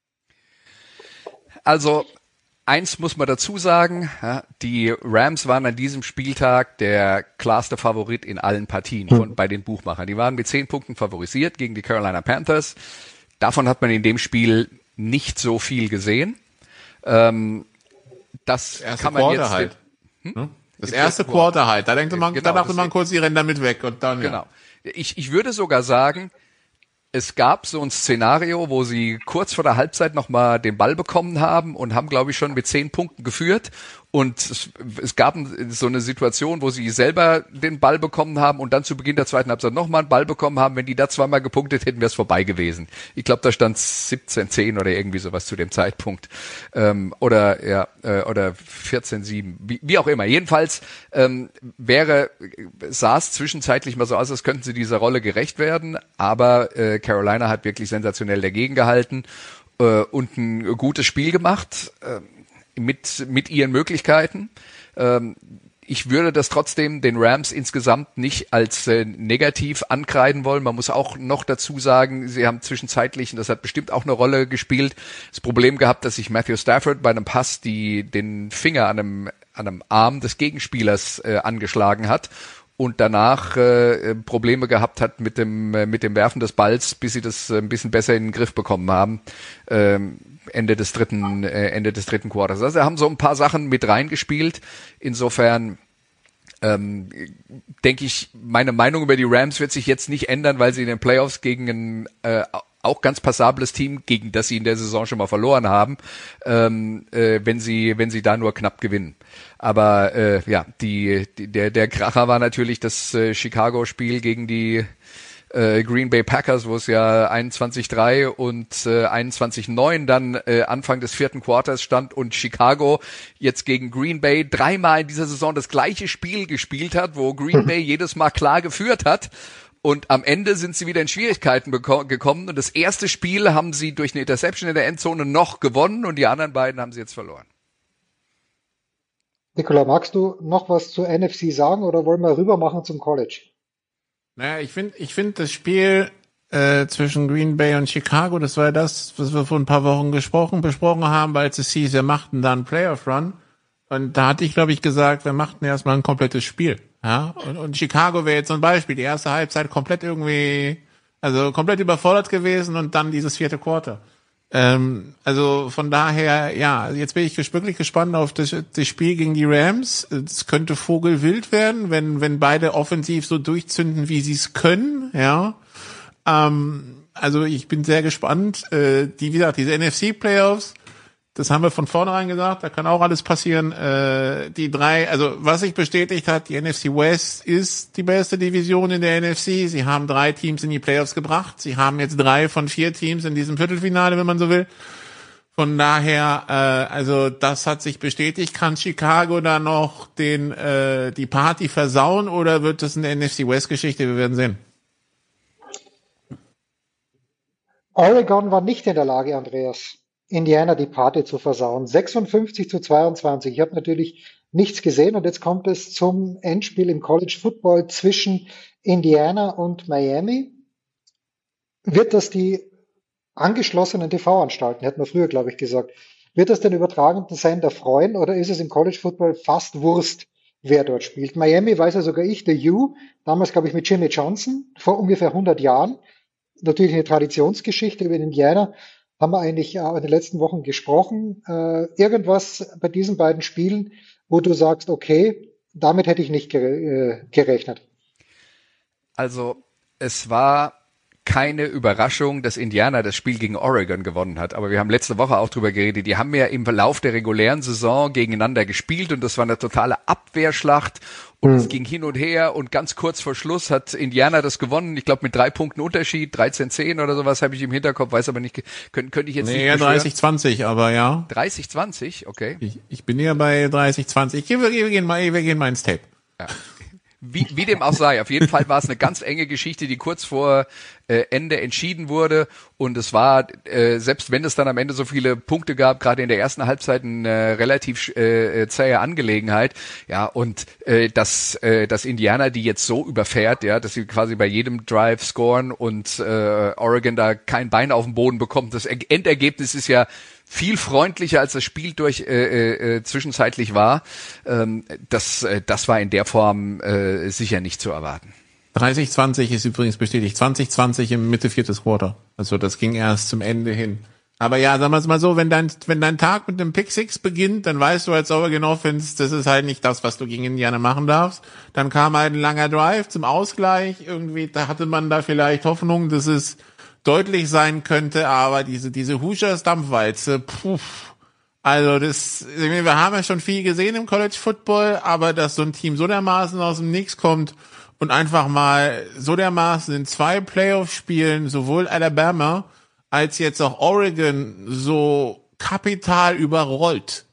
Also eins muss man dazu sagen, ja, die Rams waren an diesem Spieltag der klarste Favorit in allen Partien von hm. bei den Buchmachern. Die waren mit zehn Punkten favorisiert gegen die Carolina Panthers. Davon hat man in dem Spiel nicht so viel gesehen. Ähm, das das kann man jetzt halt. Hm? Das erste Quarter halt, da denkt man, genau, da dachte man kurz, die rennen damit weg und dann, genau. Ja. Ich, ich würde sogar sagen, es gab so ein Szenario, wo sie kurz vor der Halbzeit nochmal den Ball bekommen haben und haben, glaube ich, schon mit zehn Punkten geführt. Und es, es gab so eine Situation, wo sie selber den Ball bekommen haben und dann zu Beginn der zweiten Halbzeit nochmal einen Ball bekommen haben. Wenn die da zweimal gepunktet hätten, wäre es vorbei gewesen. Ich glaube, da stand siebzehn zehn oder irgendwie sowas zu dem Zeitpunkt. Ähm, oder ja, äh, oder vierzehn sieben, wie, wie auch immer. Jedenfalls ähm, wäre, sah es zwischenzeitlich mal so aus, als könnten sie dieser Rolle gerecht werden. Aber äh, Carolina hat wirklich sensationell dagegen gehalten äh, und ein gutes Spiel gemacht. Äh, mit mit ihren Möglichkeiten. Ähm, ich würde das trotzdem den Rams insgesamt nicht als äh, negativ ankreiden wollen. Man muss auch noch dazu sagen, sie haben zwischenzeitlich, und das hat bestimmt auch eine Rolle gespielt, das Problem gehabt, dass sich Matthew Stafford bei einem Pass die den Finger an einem an einem Arm des Gegenspielers äh, angeschlagen hat und danach äh, Probleme gehabt hat mit dem äh, mit dem Werfen des Balls, bis sie das äh, ein bisschen besser in den Griff bekommen haben. Ähm, Ende des dritten, äh, Ende des dritten Quarters. Also wir haben so ein paar Sachen mit reingespielt. Insofern ähm, denke ich, meine Meinung über die Rams wird sich jetzt nicht ändern, weil sie in den Playoffs gegen ein äh, auch ganz passables Team, gegen das sie in der Saison schon mal verloren haben, ähm, äh, wenn sie wenn sie da nur knapp gewinnen. Aber äh, ja, die, die der der Kracher war natürlich das äh, Chicago-Spiel gegen die äh, Green Bay Packers, wo es ja einundzwanzig drei und äh, einundzwanzig neun dann äh, Anfang des vierten Quarters stand und Chicago jetzt gegen Green Bay dreimal in dieser Saison das gleiche Spiel gespielt hat, wo Green Bay jedes Mal klar geführt hat. Und am Ende sind sie wieder in Schwierigkeiten beko- gekommen. Und das erste Spiel haben sie durch eine Interception in der Endzone noch gewonnen und die anderen beiden haben sie jetzt verloren. Nikola, magst du noch was zur N F C sagen oder wollen wir rüber machen zum College? Naja, ich finde ich finde das Spiel äh, zwischen Green Bay und Chicago, das war ja das, was wir vor ein paar Wochen gesprochen, besprochen haben, weil es hieß, wir machten da einen Playoff-Run. Und da hatte ich, glaube ich, gesagt, wir machten erstmal ein komplettes Spiel. Ja, und, und Chicago wäre jetzt so ein Beispiel. Die erste Halbzeit komplett irgendwie, also komplett überfordert gewesen und dann dieses vierte Quarter. Ähm, also von daher, ja, jetzt bin ich wirklich gespannt auf das, das Spiel gegen die Rams. Es könnte vogelwild werden, wenn wenn beide offensiv so durchzünden, wie sie es können. Ja, ähm, also ich bin sehr gespannt. Äh, die, wie gesagt, diese N F C-Playoffs, das haben wir von vornherein gesagt, da kann auch alles passieren. Äh, die drei, also was sich bestätigt hat, die N F C West ist die beste Division in der N F C. Sie haben drei Teams in die Playoffs gebracht. Sie haben jetzt drei von vier Teams in diesem Viertelfinale, wenn man so will. Von daher, äh, also das hat sich bestätigt. Kann Chicago da noch den äh, die Party versauen oder wird das eine N F C West-Geschichte? Wir werden sehen. Oregon war nicht in der Lage, Andreas, Indiana die Party zu versauen. sechsundfünfzig zu zweiundzwanzig. Ich habe natürlich nichts gesehen und jetzt kommt es zum Endspiel im College Football zwischen Indiana und Miami. Wird das die angeschlossenen T V-Anstalten, hätten wir früher, glaube ich, gesagt, wird das den übertragenden Sender freuen oder ist es im College Football fast Wurst, wer dort spielt? Miami weiß ja sogar ich, der U, damals, glaube ich, mit Jimmy Johnson, vor ungefähr hundert Jahren. Natürlich eine Traditionsgeschichte. Über Indiana haben wir eigentlich in den letzten Wochen gesprochen. Äh, irgendwas bei diesen beiden Spielen, wo du sagst, okay, damit hätte ich nicht gerechnet. Also es war keine Überraschung, dass Indiana das Spiel gegen Oregon gewonnen hat. Aber wir haben letzte Woche auch drüber geredet. Die haben ja im Verlauf der regulären Saison gegeneinander gespielt und das war eine totale Abwehrschlacht. Und mhm. es ging hin und her und ganz kurz vor Schluss hat Indiana das gewonnen. Ich glaube mit drei Punkten Unterschied, dreizehn zehn oder sowas habe ich im Hinterkopf, weiß aber nicht, könnte, könnte ich jetzt nee, nicht ja, dreißig zwanzig, aber ja. dreißig zwanzig, okay. Ich, ich bin ja bei dreißig zwanzig. Wir, wir, gehen mal, wir gehen mal ins Tape. Ja. Wie, wie dem auch sei, auf jeden Fall war es eine ganz enge Geschichte, die kurz vor äh, Ende entschieden wurde und es war, äh, selbst wenn es dann am Ende so viele Punkte gab, gerade in der ersten Halbzeit eine äh, relativ äh, zähe Angelegenheit, ja, und äh, dass, äh, dass Indiana die jetzt so überfährt, ja, dass sie quasi bei jedem Drive scoren und äh, Oregon da kein Bein auf den Boden bekommt, das Endergebnis ist ja viel freundlicher, als das Spiel durch äh, äh, zwischenzeitlich war. Ähm, das, äh, das war in der Form äh, sicher nicht zu erwarten. dreißig zwanzig ist übrigens bestätigt. zwanzig zwanzig im Mitte viertes Quarter. Also das ging erst zum Ende hin. Aber ja, sagen wir es mal so, wenn dein, wenn dein Tag mit einem Pick Six beginnt, dann weißt du als Oregon Offense, das ist halt nicht das, was du gegen Indiana machen darfst. Dann kam halt ein langer Drive zum Ausgleich. Irgendwie, da hatte man da vielleicht Hoffnung, dass es deutlich sein könnte, aber diese diese Hoosiers Dampfwalze, puh, also das, wir haben ja schon viel gesehen im College Football, aber dass so ein Team so dermaßen aus dem Nix kommt und einfach mal so dermaßen in zwei Playoff-Spielen sowohl Alabama als jetzt auch Oregon so kapital überrollt,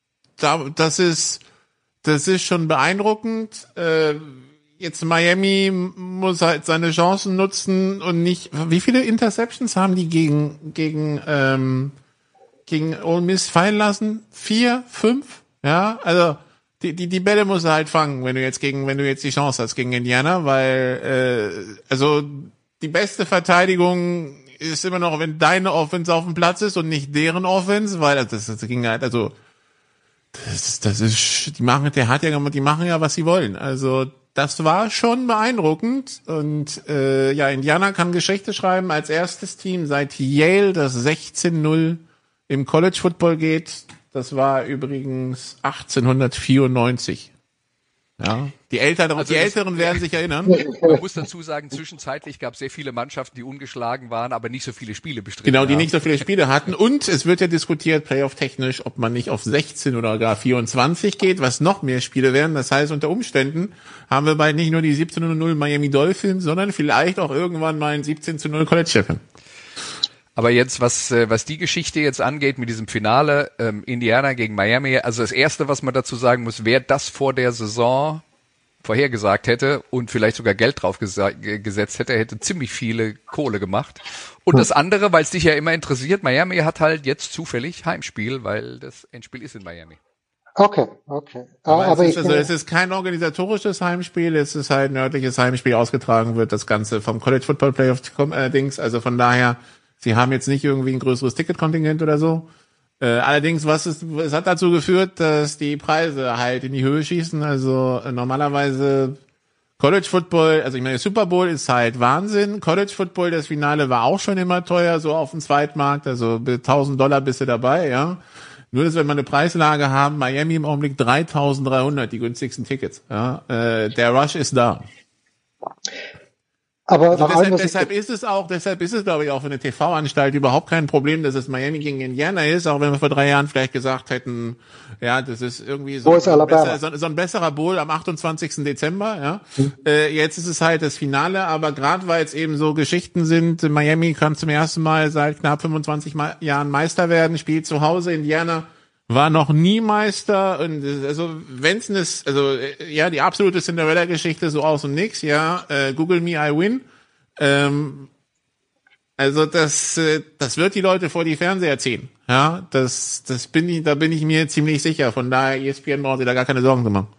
das ist das ist schon beeindruckend. Äh, Jetzt Miami muss halt seine Chancen nutzen und nicht. Wie viele Interceptions haben die gegen gegen ähm, gegen Ole Miss fallen lassen? Vier, fünf? Ja, also die die die Bälle musst du halt fangen, wenn du jetzt gegen wenn du jetzt die Chance hast gegen Indiana, weil äh, also die beste Verteidigung ist immer noch, wenn deine Offense auf dem Platz ist und nicht deren Offense, weil das das ging halt also das das ist die machen der hat ja die machen ja was sie wollen, also das war schon beeindruckend und äh, ja, Indiana kann Geschichte schreiben als erstes Team seit Yale, das sechzehn null im College Football geht. Das war übrigens achtzehnhundertvierundneunzig. Ja, die Älteren, also die Älteren werden sich erinnern. Man muss dazu sagen, zwischenzeitlich gab es sehr viele Mannschaften, die ungeschlagen waren, aber nicht so viele Spiele bestritten Genau, die haben. nicht so viele Spiele hatten. Und es wird ja diskutiert, Playoff-technisch, ob man nicht auf sechzehn oder gar vierundzwanzig geht, was noch mehr Spiele werden. Das heißt, unter Umständen haben wir bald nicht nur die siebzehn zu null Miami Dolphins, sondern vielleicht auch irgendwann mal ein siebzehn zu null College Champion. Aber jetzt, was was die Geschichte jetzt angeht mit diesem Finale, ähm, Indiana gegen Miami, also das Erste, was man dazu sagen muss, wer das vor der Saison vorhergesagt hätte und vielleicht sogar Geld drauf gesa- gesetzt hätte, hätte ziemlich viele Kohle gemacht. Und das andere, weil es dich ja immer interessiert, Miami hat halt jetzt zufällig Heimspiel, weil das Endspiel ist in Miami. Okay, okay. Aber, aber es, ich, ist also, es ist kein organisatorisches Heimspiel, es ist halt ein nördliches Heimspiel, ausgetragen wird, das Ganze vom College Football Playoff äh, Dings, also von daher, sie haben jetzt nicht irgendwie ein größeres Ticketkontingent oder so. Äh, allerdings, was ist, es hat dazu geführt, dass die Preise halt in die Höhe schießen. Also äh, normalerweise College Football, also ich meine, Super Bowl ist halt Wahnsinn. College Football, das Finale war auch schon immer teuer, so auf dem Zweitmarkt, also tausend Dollar bist du dabei, ja. Nur, dass wir mal eine Preislage haben, Miami im Augenblick dreitausenddreihundert, die günstigsten Tickets, ja. Äh, der Rush ist da. Aber also deshalb, allem, deshalb ist es auch, deshalb ist es, glaube ich, auch für eine T V-Anstalt überhaupt kein Problem, dass es Miami gegen Indiana ist, auch wenn wir vor drei Jahren vielleicht gesagt hätten, ja, das ist irgendwie so, so, ein, besser, so, so ein besserer Bowl am achtundzwanzigsten Dezember, ja. Hm. Äh, jetzt ist es halt das Finale, aber gerade weil es eben so Geschichten sind, Miami kann zum ersten Mal seit knapp fünfundzwanzig Jahren Meister werden, spielt zu Hause, Indiana war noch nie Meister, und also wenn's es also ja, die absolute Cinderella-Geschichte so aus und nix, ja, äh, Google me, I win. Ähm, also das das wird die Leute vor die Fernseher ziehen. Ja, das das bin ich, da bin ich mir ziemlich sicher. Von daher, E S P N braucht sich da gar keine Sorgen zu machen.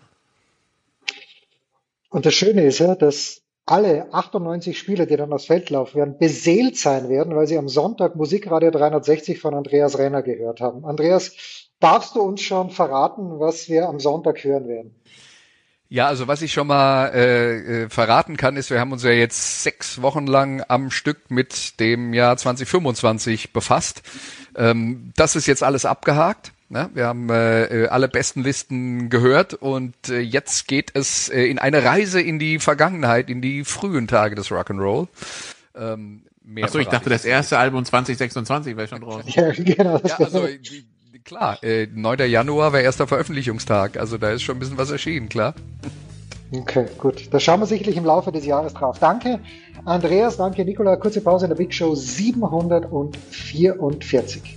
Und das Schöne ist ja, dass alle achtundneunzig Spieler, die dann aufs Feld laufen werden, beseelt sein werden, weil sie am Sonntag Musikradio dreihundertsechzig von Andreas Renner gehört haben. Andreas, darfst du uns schon verraten, was wir am Sonntag hören werden? Ja, also was ich schon mal äh, äh, verraten kann, ist, wir haben uns ja jetzt sechs Wochen lang am Stück mit dem Jahr zwanzig fünfundzwanzig befasst. Ähm, das ist jetzt alles abgehakt. Ne? Wir haben äh, alle besten Listen gehört, und äh, jetzt geht es äh, in eine Reise in die Vergangenheit, in die frühen Tage des Rock'n'Roll. Ähm, Achso, ich dachte, das erste Album zwanzig sechsundzwanzig wäre schon draußen. Ja, genau. Ja, also die, klar, äh, neunter Januar war erster Veröffentlichungstag, also da ist schon ein bisschen was erschienen, klar. Okay, gut. Da schauen wir sicherlich im Laufe des Jahres drauf. Danke, Andreas, danke, Nicola. Kurze Pause in der Big Show siebenhundertvierundvierzig.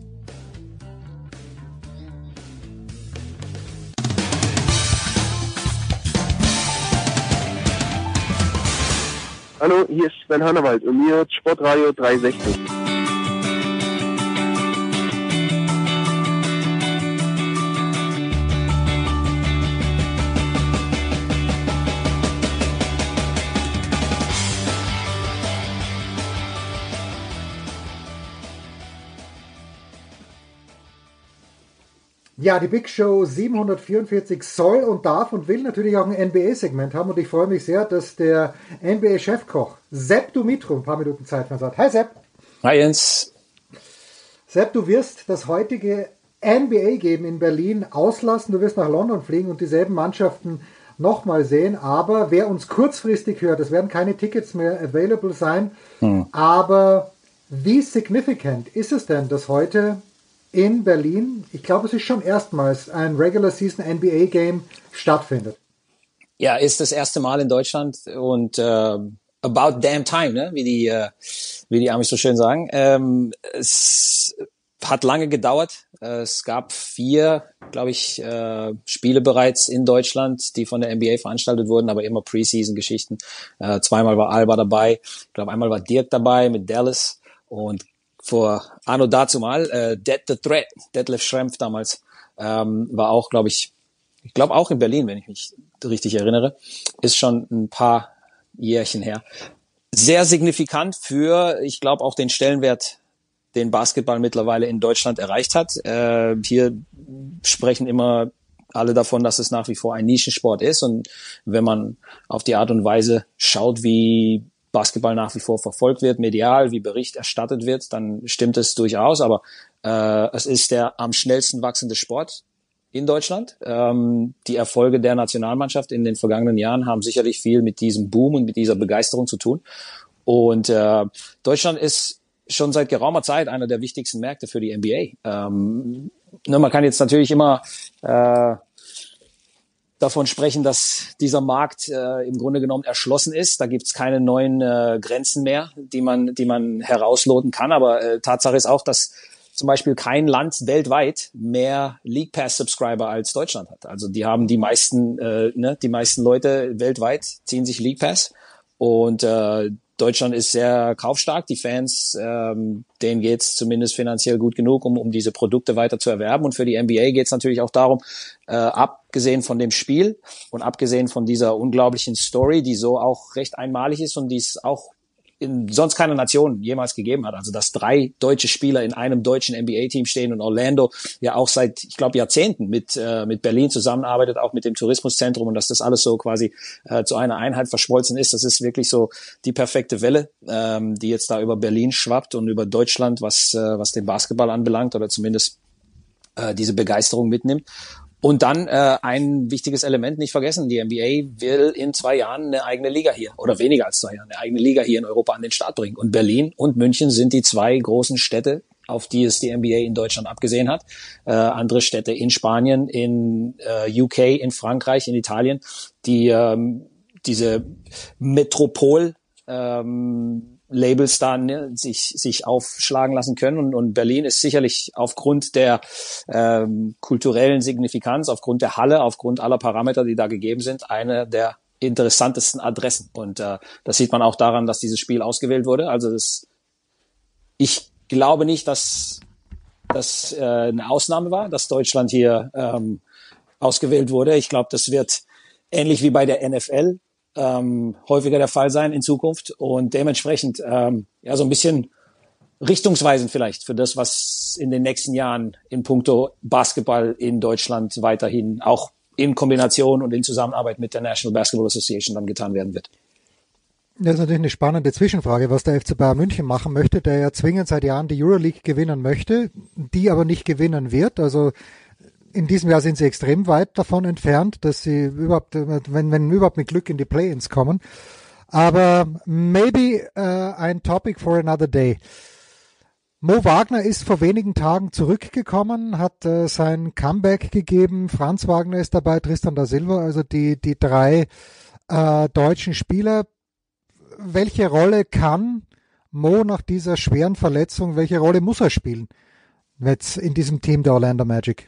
Hallo, hier ist Sven Hannawald und mir Sportradio dreihundertsechzig. Ja, die Big Show siebenhundertvierundvierzig soll und darf und will natürlich auch ein N B A-Segment haben, und ich freue mich sehr, dass der N B A-Chefkoch Sepp Dumitru ein paar Minuten Zeit für uns hat. Hi Sepp. Hi Jens. Sepp, du wirst das heutige N B A-Game in Berlin auslassen, du wirst nach London fliegen und dieselben Mannschaften nochmal sehen, aber wer uns kurzfristig hört, es werden keine Tickets mehr available sein, hm. aber wie significant ist es denn, dass heute in Berlin, ich glaube, es ist schon erstmals ein Regular Season N B A Game stattfindet? Ja, ist das erste Mal in Deutschland, und äh, about damn time, ne? wie die äh, wie die Amis so schön sagen. Ähm, es hat lange gedauert. Es gab vier, glaube ich, äh, Spiele bereits in Deutschland, die von der N B A veranstaltet wurden, aber immer Preseason-Geschichten. Äh, zweimal war Alba dabei, ich glaube einmal war Dirk dabei mit Dallas, und vor anno dazumal, äh, Dead the Threat, Detlef Schrempf damals, ähm, war auch, glaube ich, ich glaube auch in Berlin, wenn ich mich richtig erinnere, ist schon ein paar Jährchen her. Sehr signifikant für, ich glaube, auch den Stellenwert, den Basketball mittlerweile in Deutschland erreicht hat. Äh, hier sprechen immer alle davon, dass es nach wie vor ein Nischensport ist, und wenn man auf die Art und Weise schaut, wie Basketball nach wie vor verfolgt wird, medial, wie Bericht erstattet wird, dann stimmt es durchaus, aber äh, es ist der am schnellsten wachsende Sport in Deutschland. Ähm, die Erfolge der Nationalmannschaft in den vergangenen Jahren haben sicherlich viel mit diesem Boom und mit dieser Begeisterung zu tun. Und äh, Deutschland ist schon seit geraumer Zeit einer der wichtigsten Märkte für die N B A. Ähm, ne, man kann jetzt natürlich immer äh, davon sprechen, dass dieser Markt äh, im Grunde genommen erschlossen ist. Da gibt's keine neuen äh, Grenzen mehr, die man, die man herausloten kann. Aber äh, Tatsache ist auch, dass zum Beispiel kein Land weltweit mehr League Pass Subscriber als Deutschland hat. Also die haben die meisten, äh, ne, die meisten Leute weltweit ziehen sich League Pass und äh, Deutschland ist sehr kaufstark. Die Fans, ähm, denen geht's zumindest finanziell gut genug, um, um diese Produkte weiter zu erwerben. Und für die N B A geht's natürlich auch darum, äh, abgesehen von dem Spiel und abgesehen von dieser unglaublichen Story, die so auch recht einmalig ist und die es auch in sonst keiner Nation jemals gegeben hat. Also dass drei deutsche Spieler in einem deutschen N B A-Team stehen und Orlando ja auch seit, ich glaube, Jahrzehnten mit äh, mit Berlin zusammenarbeitet, auch mit dem Tourismuszentrum und dass das alles so quasi äh, zu einer Einheit verschmolzen ist. Das ist wirklich so die perfekte Welle, ähm, die jetzt da über Berlin schwappt und über Deutschland, was äh, was den Basketball anbelangt oder zumindest äh, diese Begeisterung mitnimmt. Und dann äh, ein wichtiges Element nicht vergessen, die N B A will in zwei Jahren eine eigene Liga hier, oder weniger als zwei Jahren, eine eigene Liga hier in Europa an den Start bringen. Und Berlin und München sind die zwei großen Städte, auf die es die N B A in Deutschland abgesehen hat. Äh, andere Städte in Spanien, in äh, U K, in Frankreich, in Italien, die ähm, diese Metropol ähm, Labels da ne, sich sich aufschlagen lassen können und, und Berlin ist sicherlich aufgrund der ähm, kulturellen Signifikanz, aufgrund der Halle, aufgrund aller Parameter, die da gegeben sind, eine der interessantesten Adressen und äh, das sieht man auch daran, dass dieses Spiel ausgewählt wurde. Also das, ich glaube nicht, dass das äh, eine Ausnahme war, dass Deutschland hier ähm, ausgewählt wurde. Ich glaube, das wird ähnlich wie bei der N F L Ähm, häufiger der Fall sein in Zukunft und dementsprechend ähm, ja so ein bisschen richtungsweisend vielleicht für das, was in den nächsten Jahren in puncto Basketball in Deutschland weiterhin auch in Kombination und in Zusammenarbeit mit der National Basketball Association dann getan werden wird. Das ist natürlich eine spannende Zwischenfrage, was der F C Bayern München machen möchte, der ja zwingend seit Jahren die Euroleague gewinnen möchte, die aber nicht gewinnen wird. Also in diesem Jahr sind sie extrem weit davon entfernt, dass sie überhaupt, wenn, wenn überhaupt mit Glück in die Play-ins kommen. Aber maybe uh, ein Topic for another day. Mo Wagner ist vor wenigen Tagen zurückgekommen, hat uh, sein Comeback gegeben. Franz Wagner ist dabei, Tristan da Silva, also die, die drei uh, deutschen Spieler. Welche Rolle kann Mo nach dieser schweren Verletzung, welche Rolle muss er spielen jetzt in diesem Team der Orlando Magic?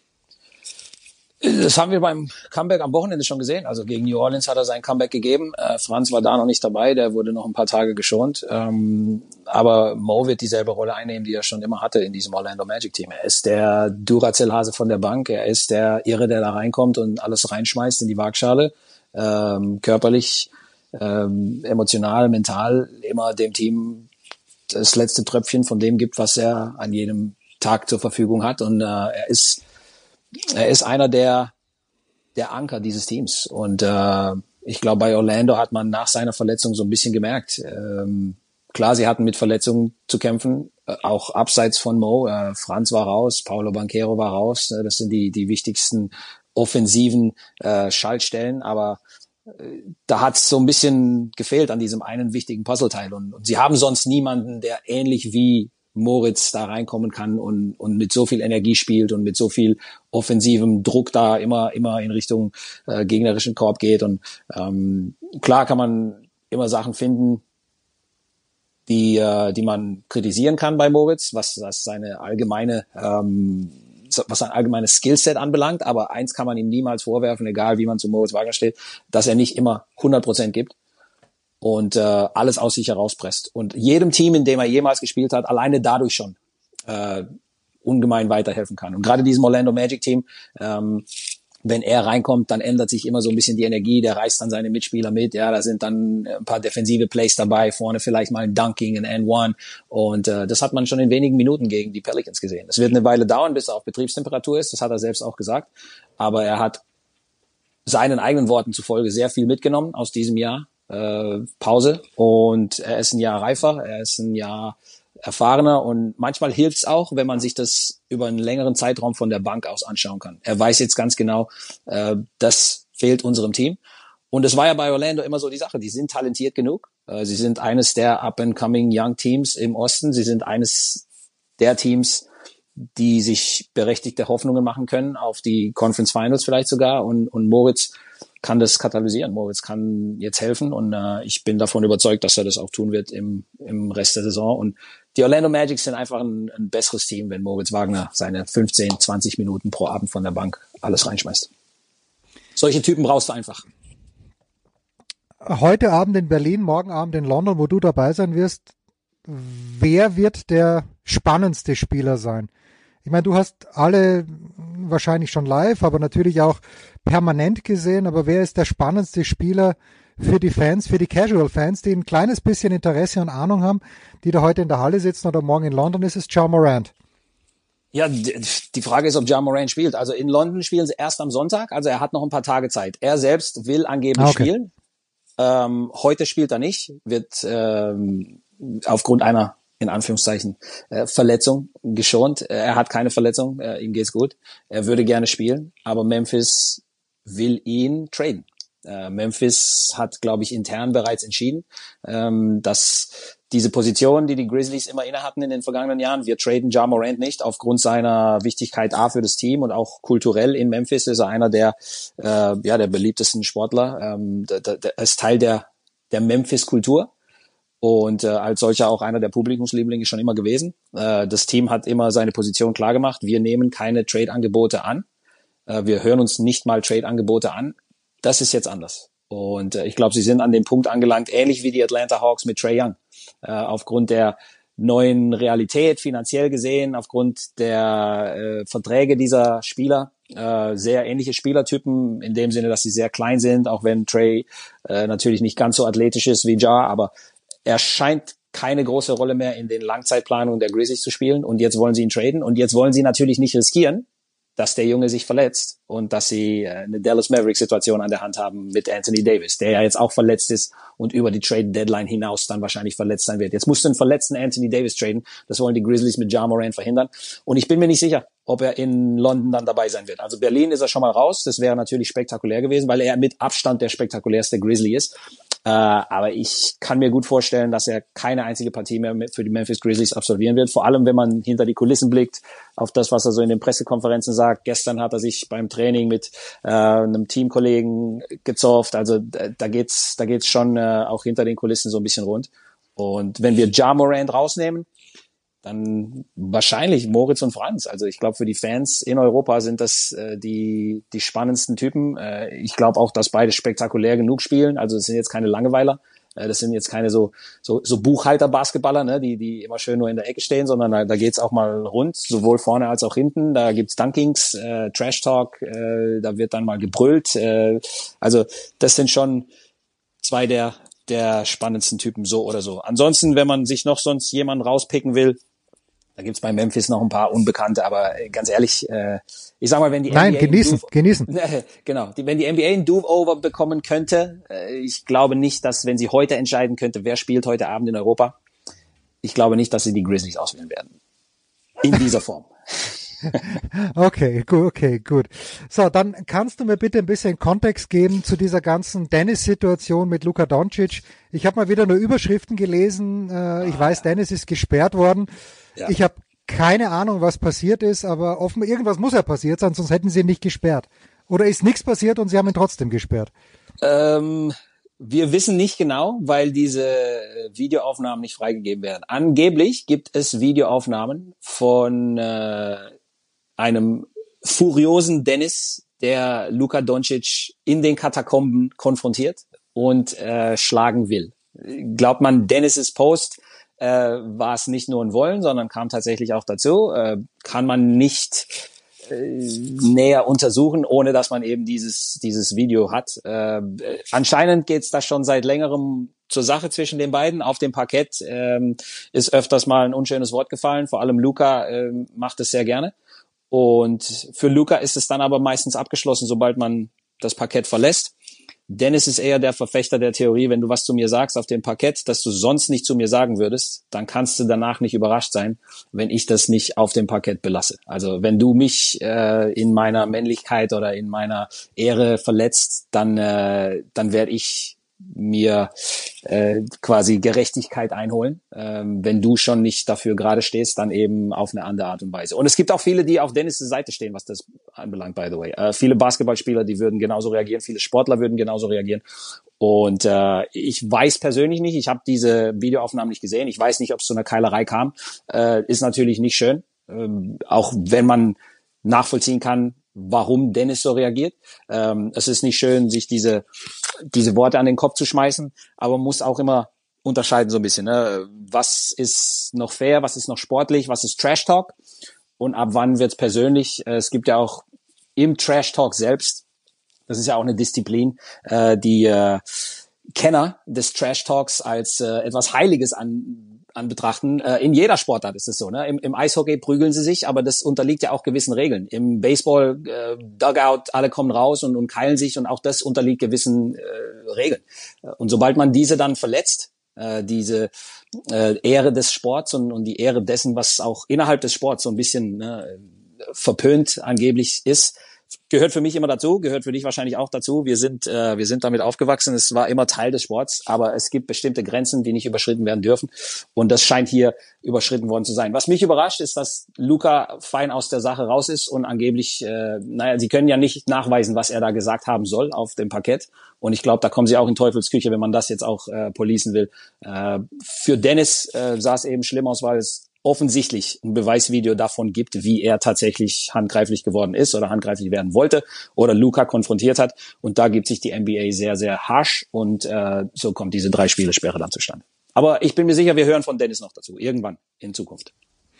Das haben wir beim Comeback am Wochenende schon gesehen. Also gegen New Orleans hat er sein Comeback gegeben. Äh, Franz war da noch nicht dabei, der wurde noch ein paar Tage geschont. Ähm, aber Mo wird dieselbe Rolle einnehmen, die er schon immer hatte in diesem Orlando Magic Team. Er ist der Duracell-Hase von der Bank. Er ist der Irre, der da reinkommt und alles reinschmeißt in die Waagschale. Ähm, körperlich, ähm, emotional, mental immer dem Team das letzte Tröpfchen von dem gibt, was er an jedem Tag zur Verfügung hat. Und äh, er ist Er ist einer der der Anker dieses Teams und äh, ich glaube, bei Orlando hat man nach seiner Verletzung so ein bisschen gemerkt. Ähm, klar, sie hatten mit Verletzungen zu kämpfen, äh, auch abseits von Mo. Äh, Franz war raus, Paolo Banchero war raus. Äh, das sind die die wichtigsten offensiven äh, Schaltstellen, aber äh, da hat es so ein bisschen gefehlt an diesem einen wichtigen Puzzleteil und, und sie haben sonst niemanden, der ähnlich wie Moritz da reinkommen kann und, und mit so viel Energie spielt und mit so viel offensivem Druck da immer immer in Richtung äh, gegnerischen Korb geht. Und ähm, klar kann man immer Sachen finden, die äh, die man kritisieren kann bei Moritz, was, was seine allgemeine ähm, was sein allgemeines Skillset anbelangt. Aber eins kann man ihm niemals vorwerfen, egal wie man zu Moritz Wagner steht, dass er nicht immer hundert Prozent gibt und äh, alles aus sich herauspresst. Und jedem Team, in dem er jemals gespielt hat, alleine dadurch schon äh, ungemein weiterhelfen kann. Und gerade diesem Orlando Magic Team, ähm, wenn er reinkommt, dann ändert sich immer so ein bisschen die Energie, der reißt dann seine Mitspieler mit, ja, da sind dann ein paar defensive Plays dabei, vorne vielleicht mal ein Dunking, ein and one und äh, das hat man schon in wenigen Minuten gegen die Pelicans gesehen. Es wird eine Weile dauern, bis er auf Betriebstemperatur ist, das hat er selbst auch gesagt, aber er hat seinen eigenen Worten zufolge sehr viel mitgenommen aus diesem Jahr äh, Pause und er ist ein Jahr reifer, er ist ein Jahr erfahrener und manchmal hilft's auch, wenn man sich das über einen längeren Zeitraum von der Bank aus anschauen kann. Er weiß jetzt ganz genau, äh, das fehlt unserem Team. Und das war ja bei Orlando immer so die Sache. Die sind talentiert genug. Äh, sie sind eines der up-and-coming Young Teams im Osten. Sie sind eines der Teams, die sich berechtigte Hoffnungen machen können auf die Conference Finals vielleicht sogar. Und, und Moritz kann das katalysieren. Moritz kann jetzt helfen. Und äh, ich bin davon überzeugt, dass er das auch tun wird im, im Rest der Saison. Und die Orlando Magic sind einfach ein, ein besseres Team, wenn Moritz Wagner seine fünfzehn, zwanzig Minuten pro Abend von der Bank alles reinschmeißt. Solche Typen brauchst du einfach. Heute Abend in Berlin, morgen Abend in London, wo du dabei sein wirst, wer wird der spannendste Spieler sein? Ich meine, du hast alle wahrscheinlich schon live, aber natürlich auch permanent gesehen, aber wer ist der spannendste Spieler für die Fans, für die Casual-Fans, die ein kleines bisschen Interesse und Ahnung haben, die da heute in der Halle sitzen oder morgen in London, ist es Ja Morant? Ja, die Frage ist, ob Ja Morant spielt. Also in London spielen sie erst am Sonntag, also er hat noch ein paar Tage Zeit. Er selbst will angeblich okay. spielen. Ähm, heute spielt er nicht, wird ähm, aufgrund einer, in Anführungszeichen, äh, Verletzung geschont. Er hat keine Verletzung, äh, ihm geht's gut. Er würde gerne spielen, aber Memphis will ihn traden. Äh, Memphis hat, glaube ich, intern bereits entschieden, ähm, dass diese Position, die die Grizzlies immer inne hatten in den vergangenen Jahren, wir traden Ja Morant nicht aufgrund seiner Wichtigkeit A für das Team und auch kulturell in Memphis ist er einer der äh, ja der beliebtesten Sportler. Ähm, der, der, der ist Teil der der Memphis-Kultur und äh, als solcher auch einer der Publikumslieblinge schon immer gewesen. Äh, das Team hat immer seine Position klar gemacht. Wir nehmen keine Trade-Angebote an. Äh, wir hören uns nicht mal Trade-Angebote an. Das ist jetzt anders. Und äh, ich glaube, sie sind an dem Punkt angelangt, ähnlich wie die Atlanta Hawks mit Trae Young. Äh, aufgrund der neuen Realität finanziell gesehen, aufgrund der äh, Verträge dieser Spieler, äh, sehr ähnliche Spielertypen, in dem Sinne, dass sie sehr klein sind, auch wenn Trae äh, natürlich nicht ganz so athletisch ist wie Ja, aber er scheint keine große Rolle mehr in den Langzeitplanungen der Grizzlies zu spielen und jetzt wollen sie ihn traden und jetzt wollen sie natürlich nicht riskieren, dass der Junge sich verletzt und dass sie eine Dallas Mavericks-Situation an der Hand haben mit Anthony Davis, der ja jetzt auch verletzt ist und über die Trade-Deadline hinaus dann wahrscheinlich verletzt sein wird. Jetzt musst du einen verletzten Anthony Davis traden. Das wollen die Grizzlies mit Ja Morant verhindern. Und ich bin mir nicht sicher, ob er in London dann dabei sein wird. Also Berlin ist er schon mal raus. Das wäre natürlich spektakulär gewesen, weil er mit Abstand der spektakulärste Grizzly ist. Äh, aber ich kann mir gut vorstellen, dass er keine einzige Partie mehr für die Memphis Grizzlies absolvieren wird. Vor allem, wenn man hinter die Kulissen blickt, auf das, was er so in den Pressekonferenzen sagt. Gestern hat er sich beim Training mit äh, einem Teamkollegen gezofft. Also da, da geht's, da geht's schon äh, auch hinter den Kulissen so ein bisschen rund. Und wenn wir Ja Morant rausnehmen, dann wahrscheinlich Moritz und Franz. Also ich glaube, für die Fans in Europa sind das äh, die die spannendsten Typen. Äh, ich glaube auch, dass beide spektakulär genug spielen. Also es sind jetzt keine Langeweiler. Äh, das sind jetzt keine so so, so Buchhalter-Basketballer, ne, die die immer schön nur in der Ecke stehen, sondern da, da geht's auch mal rund, sowohl vorne als auch hinten. Da gibt's Dunkings, äh, Trash-Talk, äh, da wird dann mal gebrüllt. Äh, also das sind schon zwei der der spannendsten Typen, so oder so. Ansonsten, wenn man sich noch sonst jemanden rauspicken will, da gibt's bei Memphis noch ein paar Unbekannte, aber ganz ehrlich, äh, ich sag mal, wenn die Nein, N B A genießen, Do- genießen. genau, die, wenn die N B A einen Do-Over bekommen könnte, äh, ich glaube nicht, dass, wenn sie heute entscheiden könnte, wer spielt heute Abend in Europa, ich glaube nicht, dass sie die Grizzlies auswählen werden. In dieser Form. Okay, gut, okay, gut. So, dann kannst du mir bitte ein bisschen Kontext geben zu dieser ganzen Dennis-Situation mit Luka Doncic. Ich habe mal wieder nur Überschriften gelesen. Äh, ich weiß, Dennis ist gesperrt worden. Ja. Ich habe keine Ahnung, was passiert ist, aber offenbar irgendwas muss ja passiert sein, sonst hätten sie ihn nicht gesperrt. Oder ist nichts passiert und sie haben ihn trotzdem gesperrt? Ähm, wir wissen nicht genau, weil diese Videoaufnahmen nicht freigegeben werden. Angeblich gibt es Videoaufnahmen von äh, einem furiosen Dennis, der Luka Doncic in den Katakomben konfrontiert und äh, schlagen will. Glaubt man Dennis' Post, äh, war es nicht nur ein Wollen, sondern kam tatsächlich auch dazu. Äh, kann man nicht äh, näher untersuchen, ohne dass man eben dieses dieses Video hat. Äh, anscheinend geht's da schon seit längerem zur Sache zwischen den beiden. Auf dem Parkett ähm, ist öfters mal ein unschönes Wort gefallen. Vor allem Luka äh, macht es sehr gerne. Und für Luka ist es dann aber meistens abgeschlossen, sobald man das Parkett verlässt. Dennis ist eher der Verfechter der Theorie, wenn du was zu mir sagst auf dem Parkett, das du sonst nicht zu mir sagen würdest, dann kannst du danach nicht überrascht sein, wenn ich das nicht auf dem Parkett belasse. Also wenn du mich äh, in meiner Männlichkeit oder in meiner Ehre verletzt, dann äh, dann werde ich mir äh, quasi Gerechtigkeit einholen. Ähm, wenn du schon nicht dafür gerade stehst, dann eben auf eine andere Art und Weise. Und es gibt auch viele, die auf Dennis' Seite stehen, was das anbelangt, by the way. Äh, viele Basketballspieler, die würden genauso reagieren, viele Sportler würden genauso reagieren. Und äh, ich weiß persönlich nicht, ich habe diese Videoaufnahmen nicht gesehen, ich weiß nicht, ob es zu einer Keilerei kam. Äh, ist natürlich nicht schön, ähm, auch wenn man nachvollziehen kann, warum Dennis so reagiert. Ähm, es ist nicht schön, sich diese diese Worte an den Kopf zu schmeißen, aber man muss auch immer unterscheiden so ein bisschen. Ne? Was ist noch fair, was ist noch sportlich, was ist Trash Talk und ab wann wird's persönlich? Es gibt ja auch im Trash Talk selbst, das ist ja auch eine Disziplin, äh, die äh, Kenner des Trash Talks als äh, etwas Heiliges an an betrachten. Äh, in jeder Sportart ist es so. Ne? Im, Im Eishockey prügeln sie sich, aber das unterliegt ja auch gewissen Regeln. Im Baseball, äh, Dugout, alle kommen raus und, und keilen sich und auch das unterliegt gewissen äh, Regeln. Und sobald man diese dann verletzt, äh, diese äh, Ehre des Sports und, und die Ehre dessen, was auch innerhalb des Sports so ein bisschen ne, verpönt angeblich ist, gehört für mich immer dazu, gehört für dich wahrscheinlich auch dazu. Wir sind äh, wir sind damit aufgewachsen, es war immer Teil des Sports, aber es gibt bestimmte Grenzen, die nicht überschritten werden dürfen und das scheint hier überschritten worden zu sein. Was mich überrascht, ist, dass Luka fein aus der Sache raus ist und angeblich, äh, naja, sie können ja nicht nachweisen, was er da gesagt haben soll auf dem Parkett und ich glaube, da kommen sie auch in Teufelsküche, wenn man das jetzt auch äh, policen will. Äh, für Dennis äh, sah es eben schlimm aus, weil es offensichtlich ein Beweisvideo davon gibt, wie er tatsächlich handgreiflich geworden ist oder handgreiflich werden wollte oder Luka konfrontiert hat. Und da gibt sich die N B A sehr, sehr harsch und äh, so kommt diese drei Spiele Sperre dann zustande. Aber ich bin mir sicher, wir hören von Dennis noch dazu, irgendwann in Zukunft.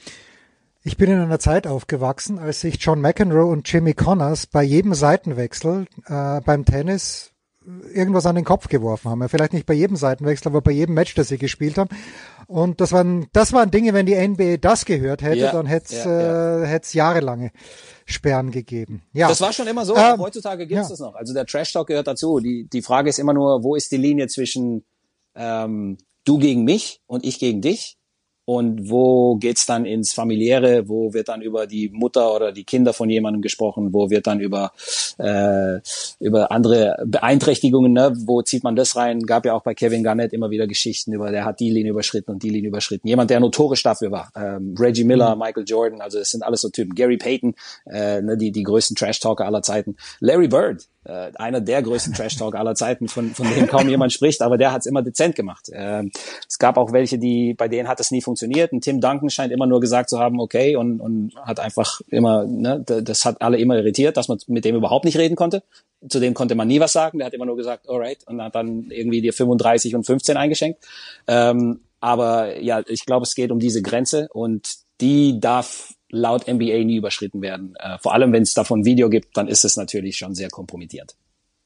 Ich bin in einer Zeit aufgewachsen, als sich John McEnroe und Jimmy Connors bei jedem Seitenwechsel äh, beim Tennis irgendwas an den Kopf geworfen haben. Ja, vielleicht nicht bei jedem Seitenwechsel, aber bei jedem Match, das sie gespielt haben. Und das waren, das waren Dinge, wenn die N B A das gehört hätte, ja, dann hätte es ja, ja. äh, jahrelange Sperren gegeben. Ja. Das war schon immer so, ähm, heutzutage gibt es ja. das noch. Also der Trash-Talk gehört dazu. Die, die Frage ist immer nur, wo ist die Linie zwischen ähm, du gegen mich und ich gegen dich? Und wo geht's dann ins Familiäre? Wo wird dann über die Mutter oder die Kinder von jemandem gesprochen? Wo wird dann über äh, über andere Beeinträchtigungen? Ne? Wo zieht man das rein? Gab ja auch bei Kevin Garnett immer wieder Geschichten über, der hat die Linie überschritten und die Linie überschritten. Jemand, der notorisch dafür war. Ähm, Reggie Miller, mhm. Michael Jordan, also das sind alles so Typen. Gary Payton, äh, ne, die die größten Trash-Talker aller Zeiten. Larry Bird, äh, einer der größten Trash-Talker aller Zeiten, von von dem kaum jemand spricht, aber der hat's immer dezent gemacht. Ähm, es gab auch welche, die bei denen hat es nie funktioniert. Und Tim Duncan scheint immer nur gesagt zu haben, okay, und, und hat einfach immer, ne, das hat alle immer irritiert, dass man mit dem überhaupt nicht reden konnte. Zu dem konnte man nie was sagen, der hat immer nur gesagt, alright, und hat dann irgendwie dir fünfunddreißig und fünfzehn eingeschenkt. Ähm, aber ja, ich glaube, es geht um diese Grenze und die darf laut N B A nie überschritten werden. Äh, vor allem, wenn es davon ein Video gibt, dann ist es natürlich schon sehr kompromittierend.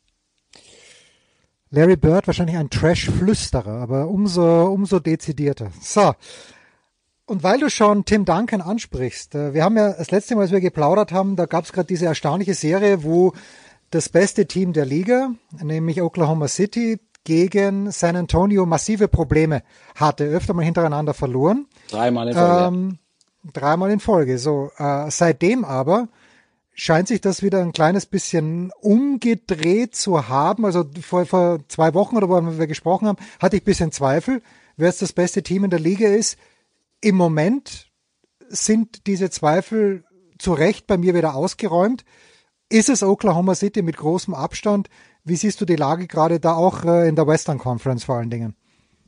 Larry Bird wahrscheinlich ein Trash-Flüsterer, aber umso, umso dezidierter. So. Und weil du schon Tim Duncan ansprichst, wir haben ja das letzte Mal, als wir geplaudert haben, da gab es gerade diese erstaunliche Serie, wo das beste Team der Liga, nämlich Oklahoma City, gegen San Antonio massive Probleme hatte, öfter mal hintereinander verloren. Dreimal in Folge. Ähm, dreimal in Folge. So, äh, seitdem aber scheint sich das wieder ein kleines bisschen umgedreht zu haben. Also vor, vor zwei Wochen oder wo wir gesprochen haben, hatte ich ein bisschen Zweifel, wer jetzt das beste Team in der Liga ist. Im Moment sind diese Zweifel zu Recht bei mir wieder ausgeräumt. Ist es Oklahoma City mit großem Abstand? Wie siehst du die Lage gerade da auch in der Western Conference vor allen Dingen?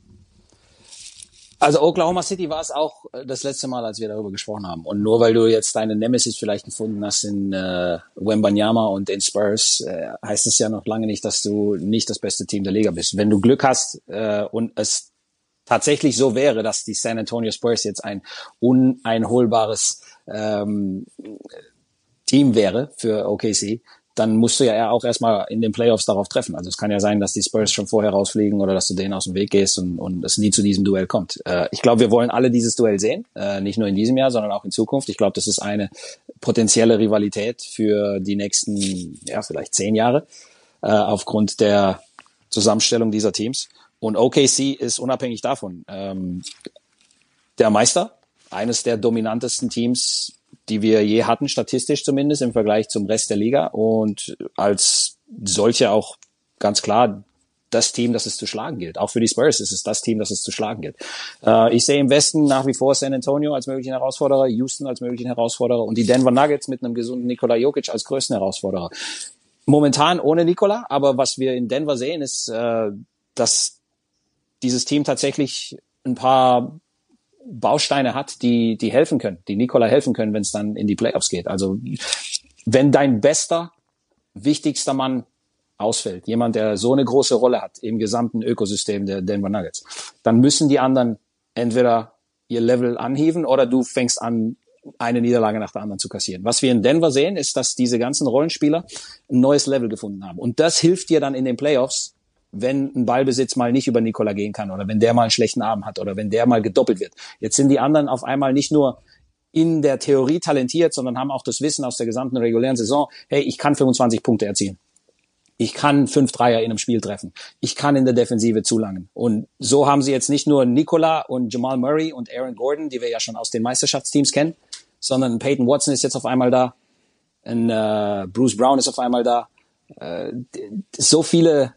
Also Oklahoma City war es auch das letzte Mal, als wir darüber gesprochen haben. Und nur weil du jetzt deine Nemesis vielleicht gefunden hast in äh, Wembanyama und den Spurs, äh, heißt es ja noch lange nicht, dass du nicht das beste Team der Liga bist. Wenn du Glück hast äh, und es tatsächlich so wäre, dass die San Antonio Spurs jetzt ein uneinholbares ähm, Team wäre für O K C, dann musst du ja auch erstmal in den Playoffs darauf treffen. Also es kann ja sein, dass die Spurs schon vorher rausfliegen oder dass du denen aus dem Weg gehst und, und es nie zu diesem Duell kommt. Äh, ich glaube, wir wollen alle dieses Duell sehen, äh, nicht nur in diesem Jahr, sondern auch in Zukunft. Ich glaube, das ist eine potenzielle Rivalität für die nächsten, ja, vielleicht zehn Jahre. äh, aufgrund der Zusammenstellung dieser Teams. Und O K C ist unabhängig davon ähm, der Meister, eines der dominantesten Teams, die wir je hatten, statistisch zumindest im Vergleich zum Rest der Liga, und als solche auch ganz klar das Team, das es zu schlagen gilt. Auch für die Spurs ist es das Team, das es zu schlagen gilt. Äh, ich sehe im Westen nach wie vor San Antonio als möglichen Herausforderer, Houston als möglichen Herausforderer und die Denver Nuggets mit einem gesunden Nikola Jokic als größten Herausforderer. Momentan ohne Nikola, aber was wir in Denver sehen, ist, äh, dass dieses Team tatsächlich ein paar Bausteine hat, die die helfen können, die Nikola helfen können, wenn es dann in die Playoffs geht. Also wenn dein bester, wichtigster Mann ausfällt, jemand, der so eine große Rolle hat im gesamten Ökosystem der Denver Nuggets, dann müssen die anderen entweder ihr Level anheben oder du fängst an, eine Niederlage nach der anderen zu kassieren. Was wir in Denver sehen, ist, dass diese ganzen Rollenspieler ein neues Level gefunden haben. Und das hilft dir dann in den Playoffs, wenn ein Ballbesitz mal nicht über Nikola gehen kann oder wenn der mal einen schlechten Abend hat oder wenn der mal gedoppelt wird. Jetzt sind die anderen auf einmal nicht nur in der Theorie talentiert, sondern haben auch das Wissen aus der gesamten regulären Saison, hey, ich kann fünfundzwanzig Punkte erzielen. Ich kann fünf Dreier in einem Spiel treffen. Ich kann in der Defensive zulangen. Und so haben sie jetzt nicht nur Nikola und Jamal Murray und Aaron Gordon, die wir ja schon aus den Meisterschaftsteams kennen, sondern Peyton Watson ist jetzt auf einmal da. Und, äh, Bruce Brown ist auf einmal da. Äh, so viele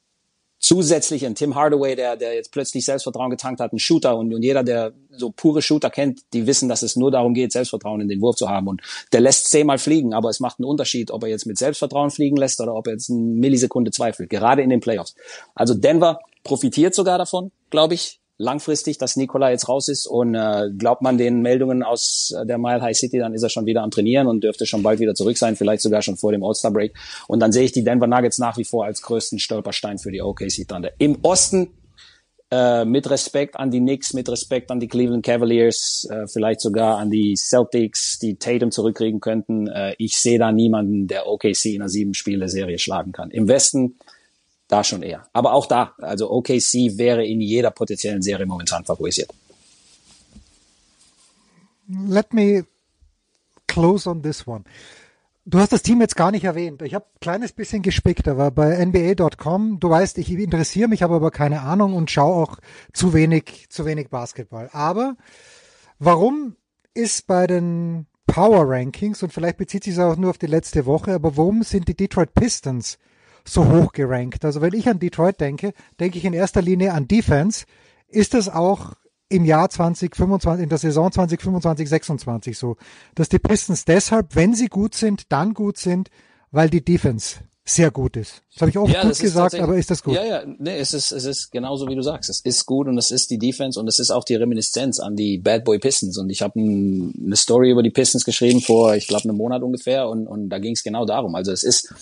zusätzlich ein Tim Hardaway, der der jetzt plötzlich Selbstvertrauen getankt hat, ein Shooter, und, und jeder, der so pure Shooter kennt, die wissen, dass es nur darum geht, Selbstvertrauen in den Wurf zu haben, und der lässt zehnmal fliegen, aber es macht einen Unterschied, ob er jetzt mit Selbstvertrauen fliegen lässt oder ob er jetzt eine Millisekunde zweifelt, gerade in den Playoffs. Also Denver profitiert sogar davon, glaube ich, langfristig, dass Nikola jetzt raus ist, und äh, glaubt man den Meldungen aus der Mile High City, dann ist er schon wieder am Trainieren und dürfte schon bald wieder zurück sein, vielleicht sogar schon vor dem All-Star Break. Und dann sehe ich die Denver Nuggets nach wie vor als größten Stolperstein für die O K C Thunder. Im Osten äh, mit Respekt an die Knicks, mit Respekt an die Cleveland Cavaliers, äh, vielleicht sogar an die Celtics, die Tatum zurückkriegen könnten. Äh, ich sehe da niemanden, der O K C in einer sieben-Spiele-Serie schlagen kann. Im Westen da schon eher. Aber auch da, also O K C wäre in jeder potenziellen Serie momentan favorisiert. Let me close on this one. Du hast das Team jetzt gar nicht erwähnt. Ich habe ein kleines bisschen gespickt, aber bei N B A Punkt com, du weißt, ich interessiere mich, habe aber keine Ahnung und schaue auch zu wenig, zu wenig Basketball. Aber warum ist bei den Power Rankings, und vielleicht bezieht sich es auch nur auf die letzte Woche, aber warum sind die Detroit Pistons so hoch gerankt? Also wenn ich an Detroit denke, denke ich in erster Linie an Defense. Ist das auch im Jahr zwanzig fünfundzwanzig, in der Saison zwanzig fünfundzwanzig sechsundzwanzig so, dass die Pistons deshalb, wenn sie gut sind, dann gut sind, weil die Defense sehr gut ist? Das habe ich oft ja, gut gesagt, aber ist das gut? Ja, ja, nee, es ist, es ist genauso wie du sagst. Es ist gut und es ist die Defense und es ist auch die Reminiszenz an die Bad Boy Pistons. Und ich habe ein, eine Story über die Pistons geschrieben vor, ich glaube, einem Monat ungefähr, und, und da ging es genau darum. Also es ist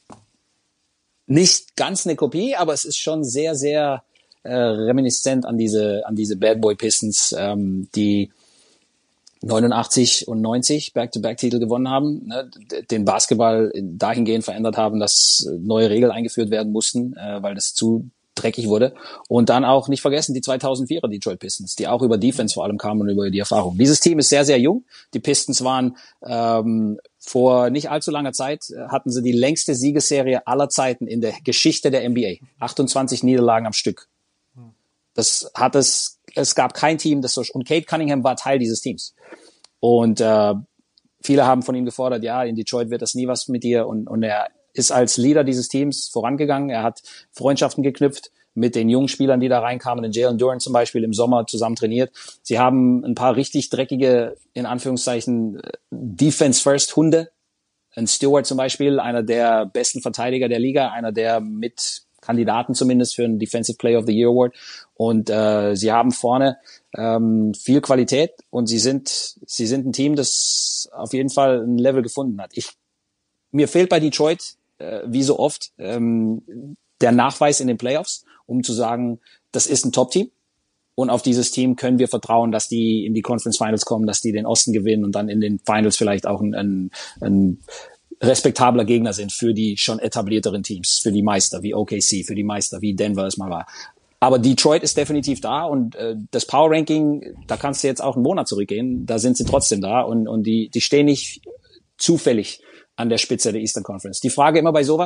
nicht ganz eine Kopie, aber es ist schon sehr, sehr äh, reminiscent an diese an diese Bad Boy Pistons, ähm, die neunundachtzig und neunzig Back-to-Back-Titel gewonnen haben, ne, den Basketball dahingehend verändert haben, dass neue Regeln eingeführt werden mussten, äh, weil das zu dreckig wurde. Und dann auch nicht vergessen die zweitausendvierer Detroit Pistons, die auch über Defense vor allem kamen und über die Erfahrung. Dieses Team ist sehr, sehr jung. Die Pistons waren ähm, vor nicht allzu langer Zeit, äh, hatten sie die längste Siegesserie aller Zeiten in der Geschichte der N B A. achtundzwanzig Niederlagen am Stück. Das hat es, es gab kein Team, das so, und Cade Cunningham war Teil dieses Teams. Und äh, viele haben von ihm gefordert, ja, in Detroit wird das nie was mit dir, und, und er ist als Leader dieses Teams vorangegangen. Er hat Freundschaften geknüpft mit den jungen Spielern, die da reinkamen, den Jalen Duren zum Beispiel, im Sommer zusammen trainiert. Sie haben ein paar richtig dreckige, in Anführungszeichen, Defense-First-Hunde. Ein Stewart zum Beispiel, einer der besten Verteidiger der Liga, einer der mit Kandidaten zumindest für einen Defensive Player of the Year Award. Und äh, sie haben vorne ähm, viel Qualität, und sie sind sie sind ein Team, das auf jeden Fall ein Level gefunden hat. Ich mir fehlt bei Detroit, äh, wie so oft, ähm, der Nachweis in den Playoffs, um zu sagen, das ist ein Top-Team. Und auf dieses Team können wir vertrauen, dass die in die Conference Finals kommen, dass die den Osten gewinnen und dann in den Finals vielleicht auch ein, ein, ein respektabler Gegner sind für die schon etablierteren Teams, für die Meister wie O K C, für die Meister wie Denver es mal war. Aber Detroit ist definitiv da, und äh, das Power Ranking, da kannst du jetzt auch einen Monat zurückgehen, da sind sie trotzdem da, und und die die stehen nicht zufällig an der Spitze der Eastern Conference. Die Frage immer bei sowas,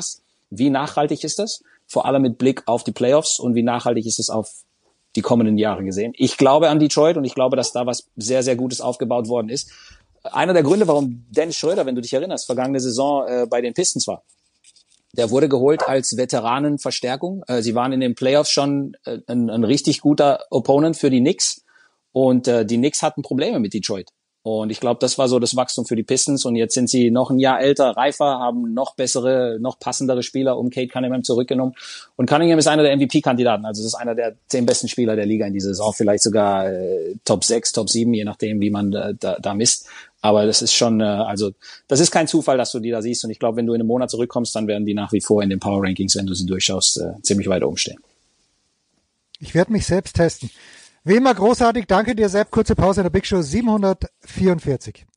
Wie nachhaltig ist das? Vor allem mit Blick auf die Playoffs und wie nachhaltig ist es auf die kommenden Jahre gesehen? Ich glaube an Detroit und ich glaube, dass da was sehr, sehr Gutes aufgebaut worden ist. Einer der Gründe, warum Dennis Schröder, wenn du dich erinnerst, vergangene Saison äh, bei den Pistons war. Der wurde geholt als Veteranenverstärkung. Äh, sie waren in den Playoffs schon äh, ein, ein richtig guter Opponent für die Knicks. Und äh, die Knicks hatten Probleme mit Detroit. Und ich glaube, das war so das Wachstum für die Pistons. Und jetzt sind sie noch ein Jahr älter, reifer, haben noch bessere, noch passendere Spieler um Cade Cunningham zurückgenommen. Und Cunningham ist einer der M V P-Kandidaten. Also das ist einer der zehn besten Spieler der Liga in dieser Saison. Vielleicht sogar äh, Top sechs, Top sieben, je nachdem, wie man äh, da, da misst. Aber das ist schon, äh, also das ist kein Zufall, dass du die da siehst. Und ich glaube, wenn du in einem Monat zurückkommst, dann werden die nach wie vor in den Power Rankings, wenn du sie durchschaust, äh, ziemlich weit oben stehen. Ich werde mich selbst testen. Wie immer großartig. Danke dir, Sepp. Kurze Pause in der Big Show siebenhundertvierundvierzig.